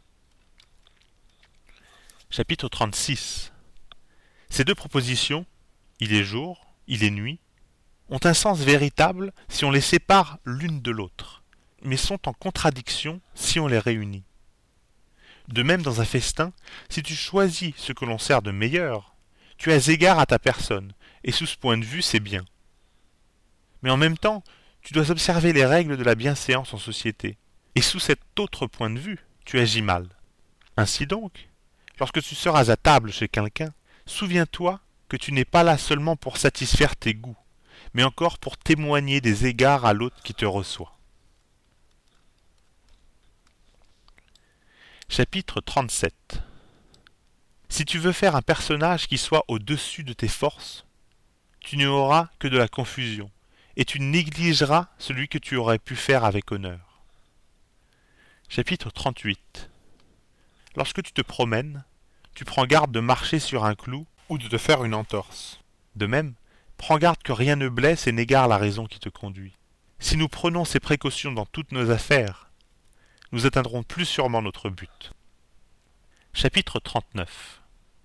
Chapitre trente-six. Ces deux propositions, il est jour, il est nuit, ont un sens véritable si on les sépare l'une de l'autre, mais sont en contradiction si on les réunit. De même dans un festin, si tu choisis ce que l'on sert de meilleur, tu as égard à ta personne, et sous ce point de vue c'est bien. Mais en même temps, tu dois observer les règles de la bienséance en société, et sous cet autre point de vue, tu agis mal. Ainsi donc, lorsque tu seras à table chez quelqu'un, souviens-toi que tu n'es pas là seulement pour satisfaire tes goûts, mais encore pour témoigner des égards à l'autre qui te reçoit. Chapitre trente-sept. Si tu veux faire un personnage qui soit au-dessus de tes forces, tu n'auras que de la confusion, et tu négligeras celui que tu aurais pu faire avec honneur. Chapitre trente-huit. Lorsque tu te promènes, tu prends garde de marcher sur un clou ou de te faire une entorse. De même, prends garde que rien ne blesse et n'égare la raison qui te conduit. Si nous prenons ces précautions dans toutes nos affaires, nous atteindrons plus sûrement notre but. Chapitre trente-neuf.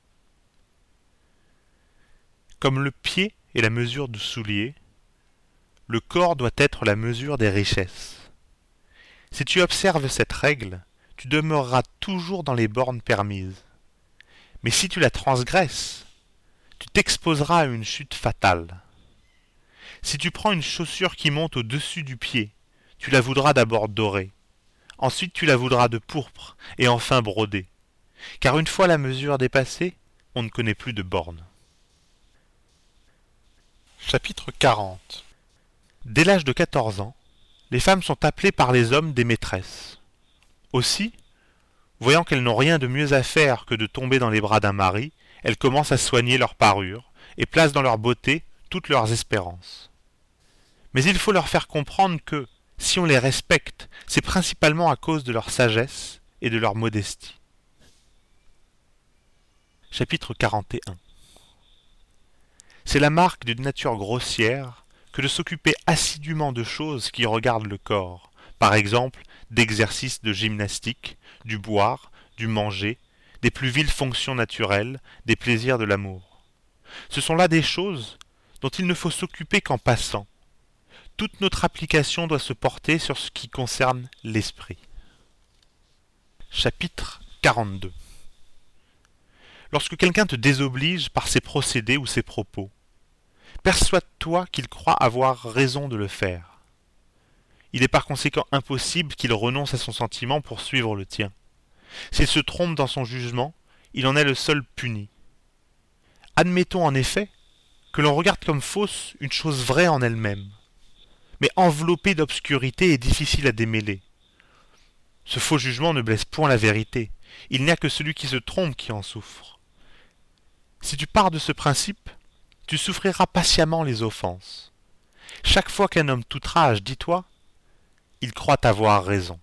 Comme le pied est la mesure du soulier, le corps doit être la mesure des richesses. Si tu observes cette règle, tu demeureras toujours dans les bornes permises. Mais si tu la transgresses, tu t'exposeras à une chute fatale. Si tu prends une chaussure qui monte au-dessus du pied, tu la voudras d'abord dorée. Ensuite tu la voudras de pourpre, et enfin brodée. Car une fois la mesure dépassée, on ne connaît plus de bornes. Chapitre quarante. Dès l'âge de quatorze ans, les femmes sont appelées par les hommes des maîtresses. Aussi, voyant qu'elles n'ont rien de mieux à faire que de tomber dans les bras d'un mari, elles commencent à soigner leur parure, et placent dans leur beauté toutes leurs espérances. Mais il faut leur faire comprendre que, si on les respecte, c'est principalement à cause de leur sagesse et de leur modestie. Chapitre quarante et un. C'est la marque d'une nature grossière que de s'occuper assidûment de choses qui regardent le corps, par exemple d'exercices de gymnastique, du boire, du manger, des plus viles fonctions naturelles, des plaisirs de l'amour. Ce sont là des choses dont il ne faut s'occuper qu'en passant. Toute notre application doit se porter sur ce qui concerne l'esprit. Chapitre quarante-deux. Lorsque quelqu'un te désoblige par ses procédés ou ses propos, persuade-toi qu'il croit avoir raison de le faire. Il est par conséquent impossible qu'il renonce à son sentiment pour suivre le tien. S'il se trompe dans son jugement, il en est le seul puni. Admettons en effet que l'on regarde comme fausse une chose vraie en elle-même, mais enveloppée d'obscurité et difficile à démêler. Ce faux jugement ne blesse point la vérité. Il n'y a que celui qui se trompe qui en souffre. Si tu pars de ce principe, tu souffriras patiemment les offenses. Chaque fois qu'un homme t'outrage, dis-toi, il croit avoir raison.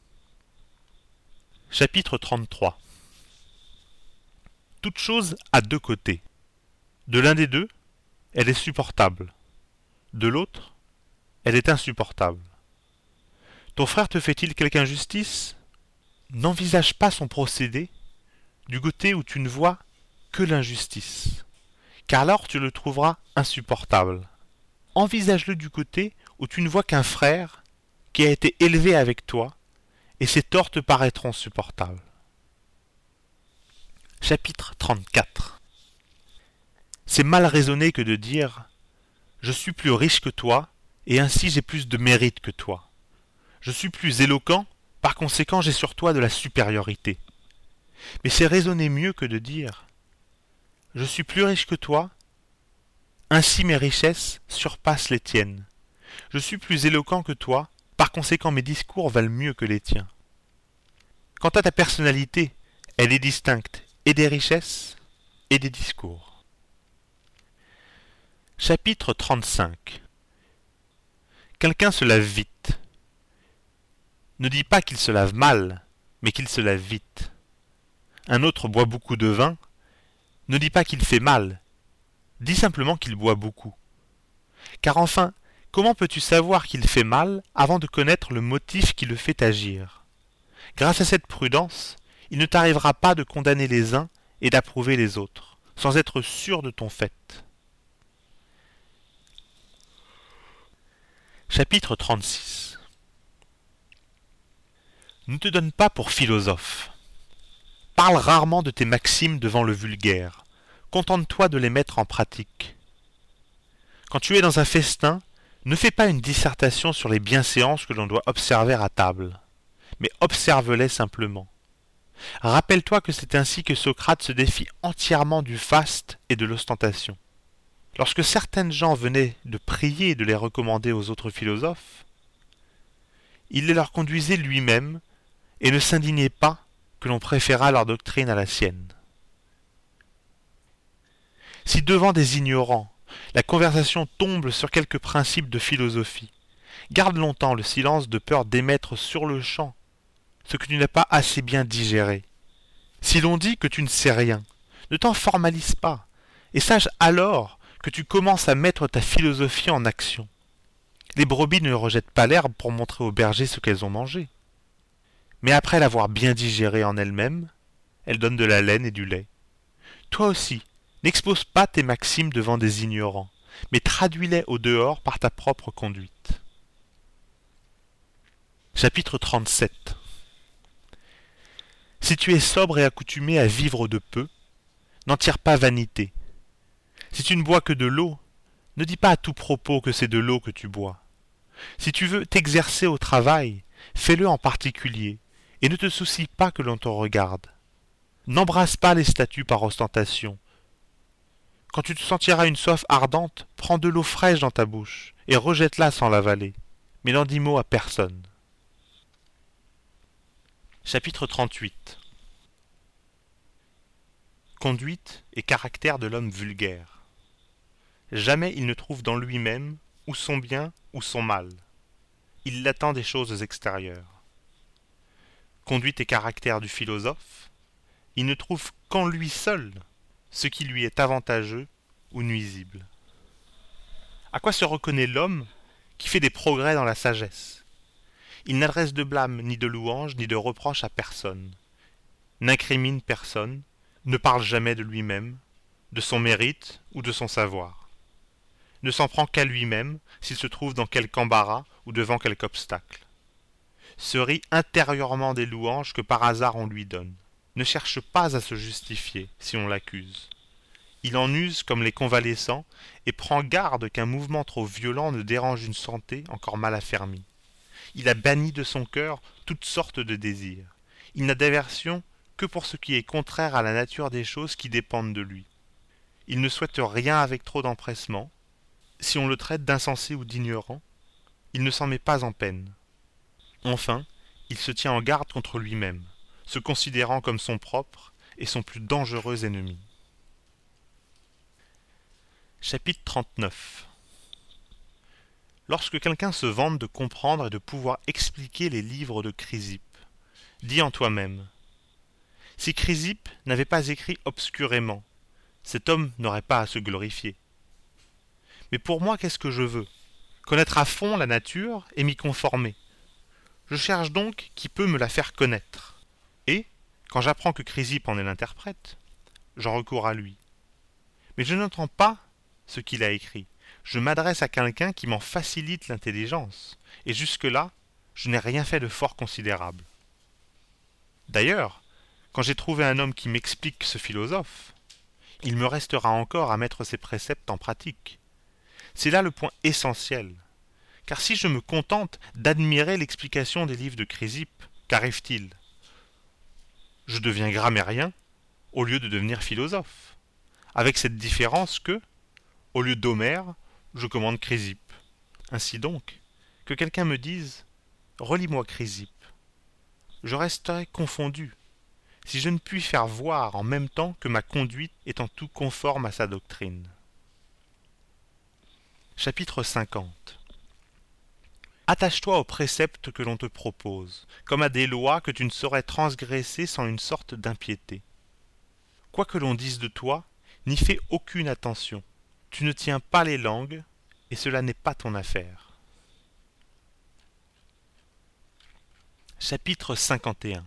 Chapitre trente-trois. Toute chose a deux côtés. De l'un des deux, elle est supportable. De l'autre, elle est insupportable. Ton frère te fait-il quelque injustice? N'envisage pas son procédé du côté où tu ne vois que l'injustice, car alors tu le trouveras insupportable. Envisage-le du côté où tu ne vois qu'un frère qui a été élevé avec toi, et ses torts te paraîtront supportables. Chapitre trente-quatre. C'est mal raisonné que de dire « Je suis plus riche que toi, et ainsi j'ai plus de mérite que toi. Je suis plus éloquent, par conséquent j'ai sur toi de la supériorité. » Mais c'est raisonner mieux que de dire « Je suis plus riche que toi, ainsi mes richesses surpassent les tiennes. Je suis plus éloquent que toi, par conséquent mes discours valent mieux que les tiens. » Quant à ta personnalité, elle est distincte et des richesses et des discours. Chapitre trente-cinq. Quelqu'un se lave vite. Ne dis pas qu'il se lave mal, mais qu'il se lave vite. Un autre boit beaucoup de vin. Ne dis pas qu'il fait mal. Dis simplement qu'il boit beaucoup. Car enfin, comment peux-tu savoir qu'il fait mal avant de connaître le motif qui le fait agir? Grâce à cette prudence, il ne t'arrivera pas de condamner les uns et d'approuver les autres, sans être sûr de ton fait. Chapitre trente-six. Ne te donne pas pour philosophe. Parle rarement de tes maximes devant le vulgaire. Contente-toi de les mettre en pratique. Quand tu es dans un festin, ne fais pas une dissertation sur les bienséances que l'on doit observer à table, mais observe-les simplement. Rappelle-toi que c'est ainsi que Socrate se défie entièrement du faste et de l'ostentation. Lorsque certaines gens venaient de prier et de les recommander aux autres philosophes, il les leur conduisait lui-même et ne s'indignait pas que l'on préférât leur doctrine à la sienne. Si devant des ignorants, la conversation tombe sur quelques principes de philosophie, garde longtemps le silence de peur d'émettre sur le champ ce que tu n'as pas assez bien digéré. Si l'on dit que tu ne sais rien, ne t'en formalise pas, et sache alors que tu commences à mettre ta philosophie en action. Les brebis ne rejettent pas l'herbe pour montrer aux bergers ce qu'elles ont mangé. Mais après l'avoir bien digéré en elles-mêmes, elles donnent de la laine et du lait. Toi aussi, n'expose pas tes maximes devant des ignorants, mais traduis-les au dehors par ta propre conduite. Chapitre trente-sept. Si tu es sobre et accoutumé à vivre de peu, n'en tire pas vanité. Si tu ne bois que de l'eau, ne dis pas à tout propos que c'est de l'eau que tu bois. Si tu veux t'exercer au travail, fais-le en particulier, et ne te soucie pas que l'on te regarde. N'embrasse pas les statues par ostentation. Quand tu te sentiras une soif ardente, prends de l'eau fraîche dans ta bouche, et rejette-la sans l'avaler, mais n'en dis mot à personne. Chapitre trente-huit. Conduite et caractère de l'homme vulgaire. Jamais il ne trouve dans lui-même ou son bien ou son mal. Il l'attend des choses extérieures. Conduite et caractère du philosophe. Il ne trouve qu'en lui seul ce qui lui est avantageux ou nuisible. À quoi se reconnaît l'homme qui fait des progrès dans la sagesse? Il n'adresse de blâme, ni de louange, ni de reproche à personne, n'incrimine personne, ne parle jamais de lui-même, de son mérite ou de son savoir, ne s'en prend qu'à lui-même s'il se trouve dans quelque embarras ou devant quelque obstacle, se rit intérieurement des louanges que par hasard on lui donne, ne cherche pas à se justifier si on l'accuse. Il en use comme les convalescents et prend garde qu'un mouvement trop violent ne dérange une santé encore mal affermie. Il a banni de son cœur toutes sortes de désirs. Il n'a d'aversion que pour ce qui est contraire à la nature des choses qui dépendent de lui. il ne souhaite rien avec trop d'empressement. Si on le traite d'insensé ou d'ignorant, il ne s'en met pas en peine. Enfin, il se tient en garde contre lui-même, se considérant comme son propre et son plus dangereux ennemi. Chapitre trente-neuf. Lorsque quelqu'un se vante de comprendre et de pouvoir expliquer les livres de Chrysippe, dis en toi-même: si Chrysippe n'avait pas écrit obscurément, cet homme n'aurait pas à se glorifier. Mais pour moi, qu'est-ce que je veux? Connaître à fond la nature et m'y conformer. Je cherche donc qui peut me la faire connaître. Et, quand j'apprends que Chrysippe en est l'interprète, j'en recours à lui. Mais je n'entends pas ce qu'il a écrit. Je m'adresse à quelqu'un qui m'en facilite l'intelligence, et jusque-là, je n'ai rien fait de fort considérable. D'ailleurs, quand j'ai trouvé un homme qui m'explique ce philosophe, il me restera encore à mettre ses préceptes en pratique. C'est là le point essentiel, car si je me contente d'admirer l'explication des livres de Chrysippe, qu'arrive-t-il? Je deviens grammairien au lieu de devenir philosophe, avec cette différence que, au lieu d'Homère, je commande Chrysippe. Ainsi donc, que quelqu'un me dise « Relis-moi Chrysippe », je resterai confondu, si je ne puis faire voir en même temps que ma conduite est en tout conforme à sa doctrine. Chapitre cinquante. Attache-toi aux préceptes que l'on te propose, comme à des lois que tu ne saurais transgresser sans une sorte d'impiété. Quoi que l'on dise de toi, n'y fais aucune attention. Tu ne tiens pas les langues, et cela n'est pas ton affaire. Chapitre cinquante et un.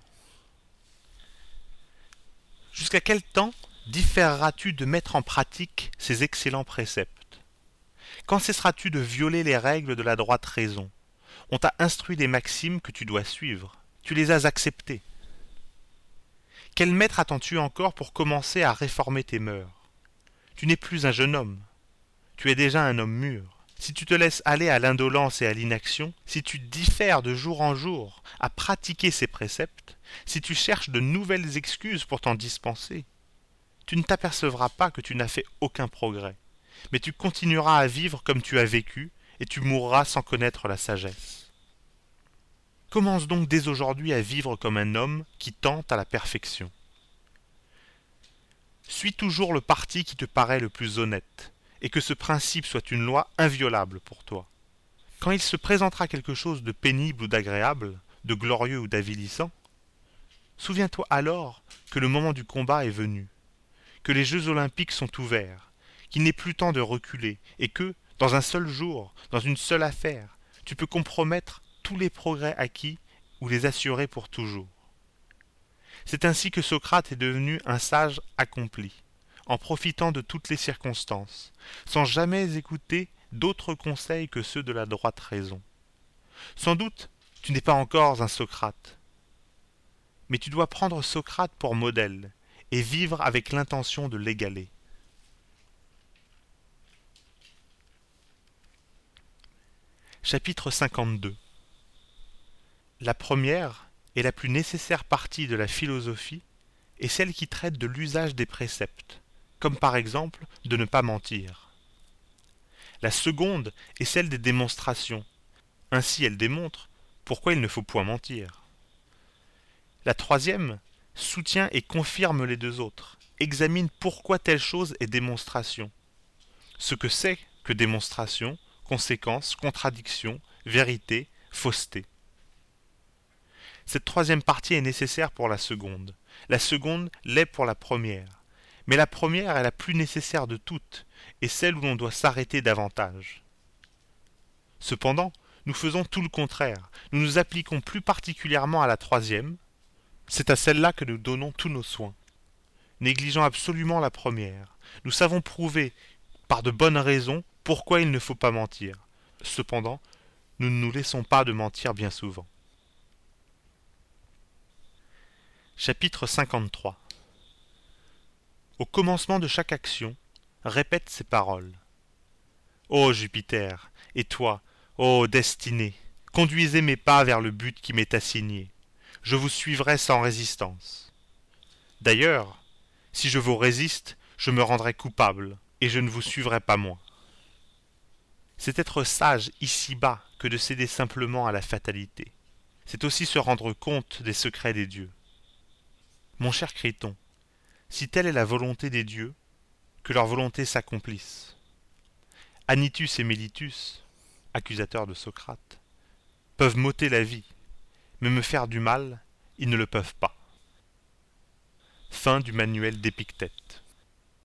Jusqu'à quel temps différeras-tu de mettre en pratique ces excellents préceptes? Quand cesseras-tu de violer les règles de la droite raison? On t'a instruit des maximes que tu dois suivre. Tu les as acceptées. Quel maître attends-tu encore pour commencer à réformer tes mœurs? Tu n'es plus un jeune homme. Tu es déjà un homme mûr. Si tu te laisses aller à l'indolence et à l'inaction, si tu diffères de jour en jour à pratiquer ces préceptes, si tu cherches de nouvelles excuses pour t'en dispenser, tu ne t'apercevras pas que tu n'as fait aucun progrès, mais tu continueras à vivre comme tu as vécu et tu mourras sans connaître la sagesse. Commence donc dès aujourd'hui à vivre comme un homme qui tente à la perfection. Suis toujours le parti qui te paraît le plus honnête, et que ce principe soit une loi inviolable pour toi. Quand il se présentera quelque chose de pénible ou d'agréable, de glorieux ou d'avilissant, souviens-toi alors que le moment du combat est venu, que les Jeux olympiques sont ouverts, qu'il n'est plus temps de reculer, et que, dans un seul jour, dans une seule affaire, tu peux compromettre tous les progrès acquis ou les assurer pour toujours. C'est ainsi que Socrate est devenu un sage accompli, en profitant de toutes les circonstances, sans jamais écouter d'autres conseils que ceux de la droite raison. Sans doute, tu n'es pas encore un Socrate, mais tu dois prendre Socrate pour modèle et vivre avec l'intention de l'égaler. Chapitre cinquante-deux. La première et la plus nécessaire partie de la philosophie est celle qui traite de l'usage des préceptes, comme par exemple de ne pas mentir. La seconde est celle des démonstrations. Ainsi elle démontre pourquoi il ne faut point mentir. La troisième soutient et confirme les deux autres, examine pourquoi telle chose est démonstration, ce que c'est que démonstration, conséquence, contradiction, vérité, fausseté. Cette troisième partie est nécessaire pour la seconde. La seconde l'est pour la première. Mais la première est la plus nécessaire de toutes, et celle où l'on doit s'arrêter davantage. Cependant, nous faisons tout le contraire. Nous nous appliquons plus particulièrement à la troisième. C'est à celle-là que nous donnons tous nos soins. Négligeant absolument la première. Nous savons prouver, par de bonnes raisons, pourquoi il ne faut pas mentir. Cependant, nous ne nous laissons pas de mentir bien souvent. Chapitre cinquante-trois. Au commencement de chaque action, répète ces paroles. Ô Jupiter, et toi, ô destinée, conduisez mes pas vers le but qui m'est assigné. Je vous suivrai sans résistance. D'ailleurs, si je vous résiste, je me rendrai coupable, et je ne vous suivrai pas moins. C'est être sage ici-bas que de céder simplement à la fatalité. C'est aussi se rendre compte des secrets des dieux. Mon cher Criton, si telle est la volonté des dieux, que leur volonté s'accomplisse. Anytus et Mélitus, accusateurs de Socrate, peuvent m'ôter la vie, mais me faire du mal, ils ne le peuvent pas. Fin du manuel d'Épictète.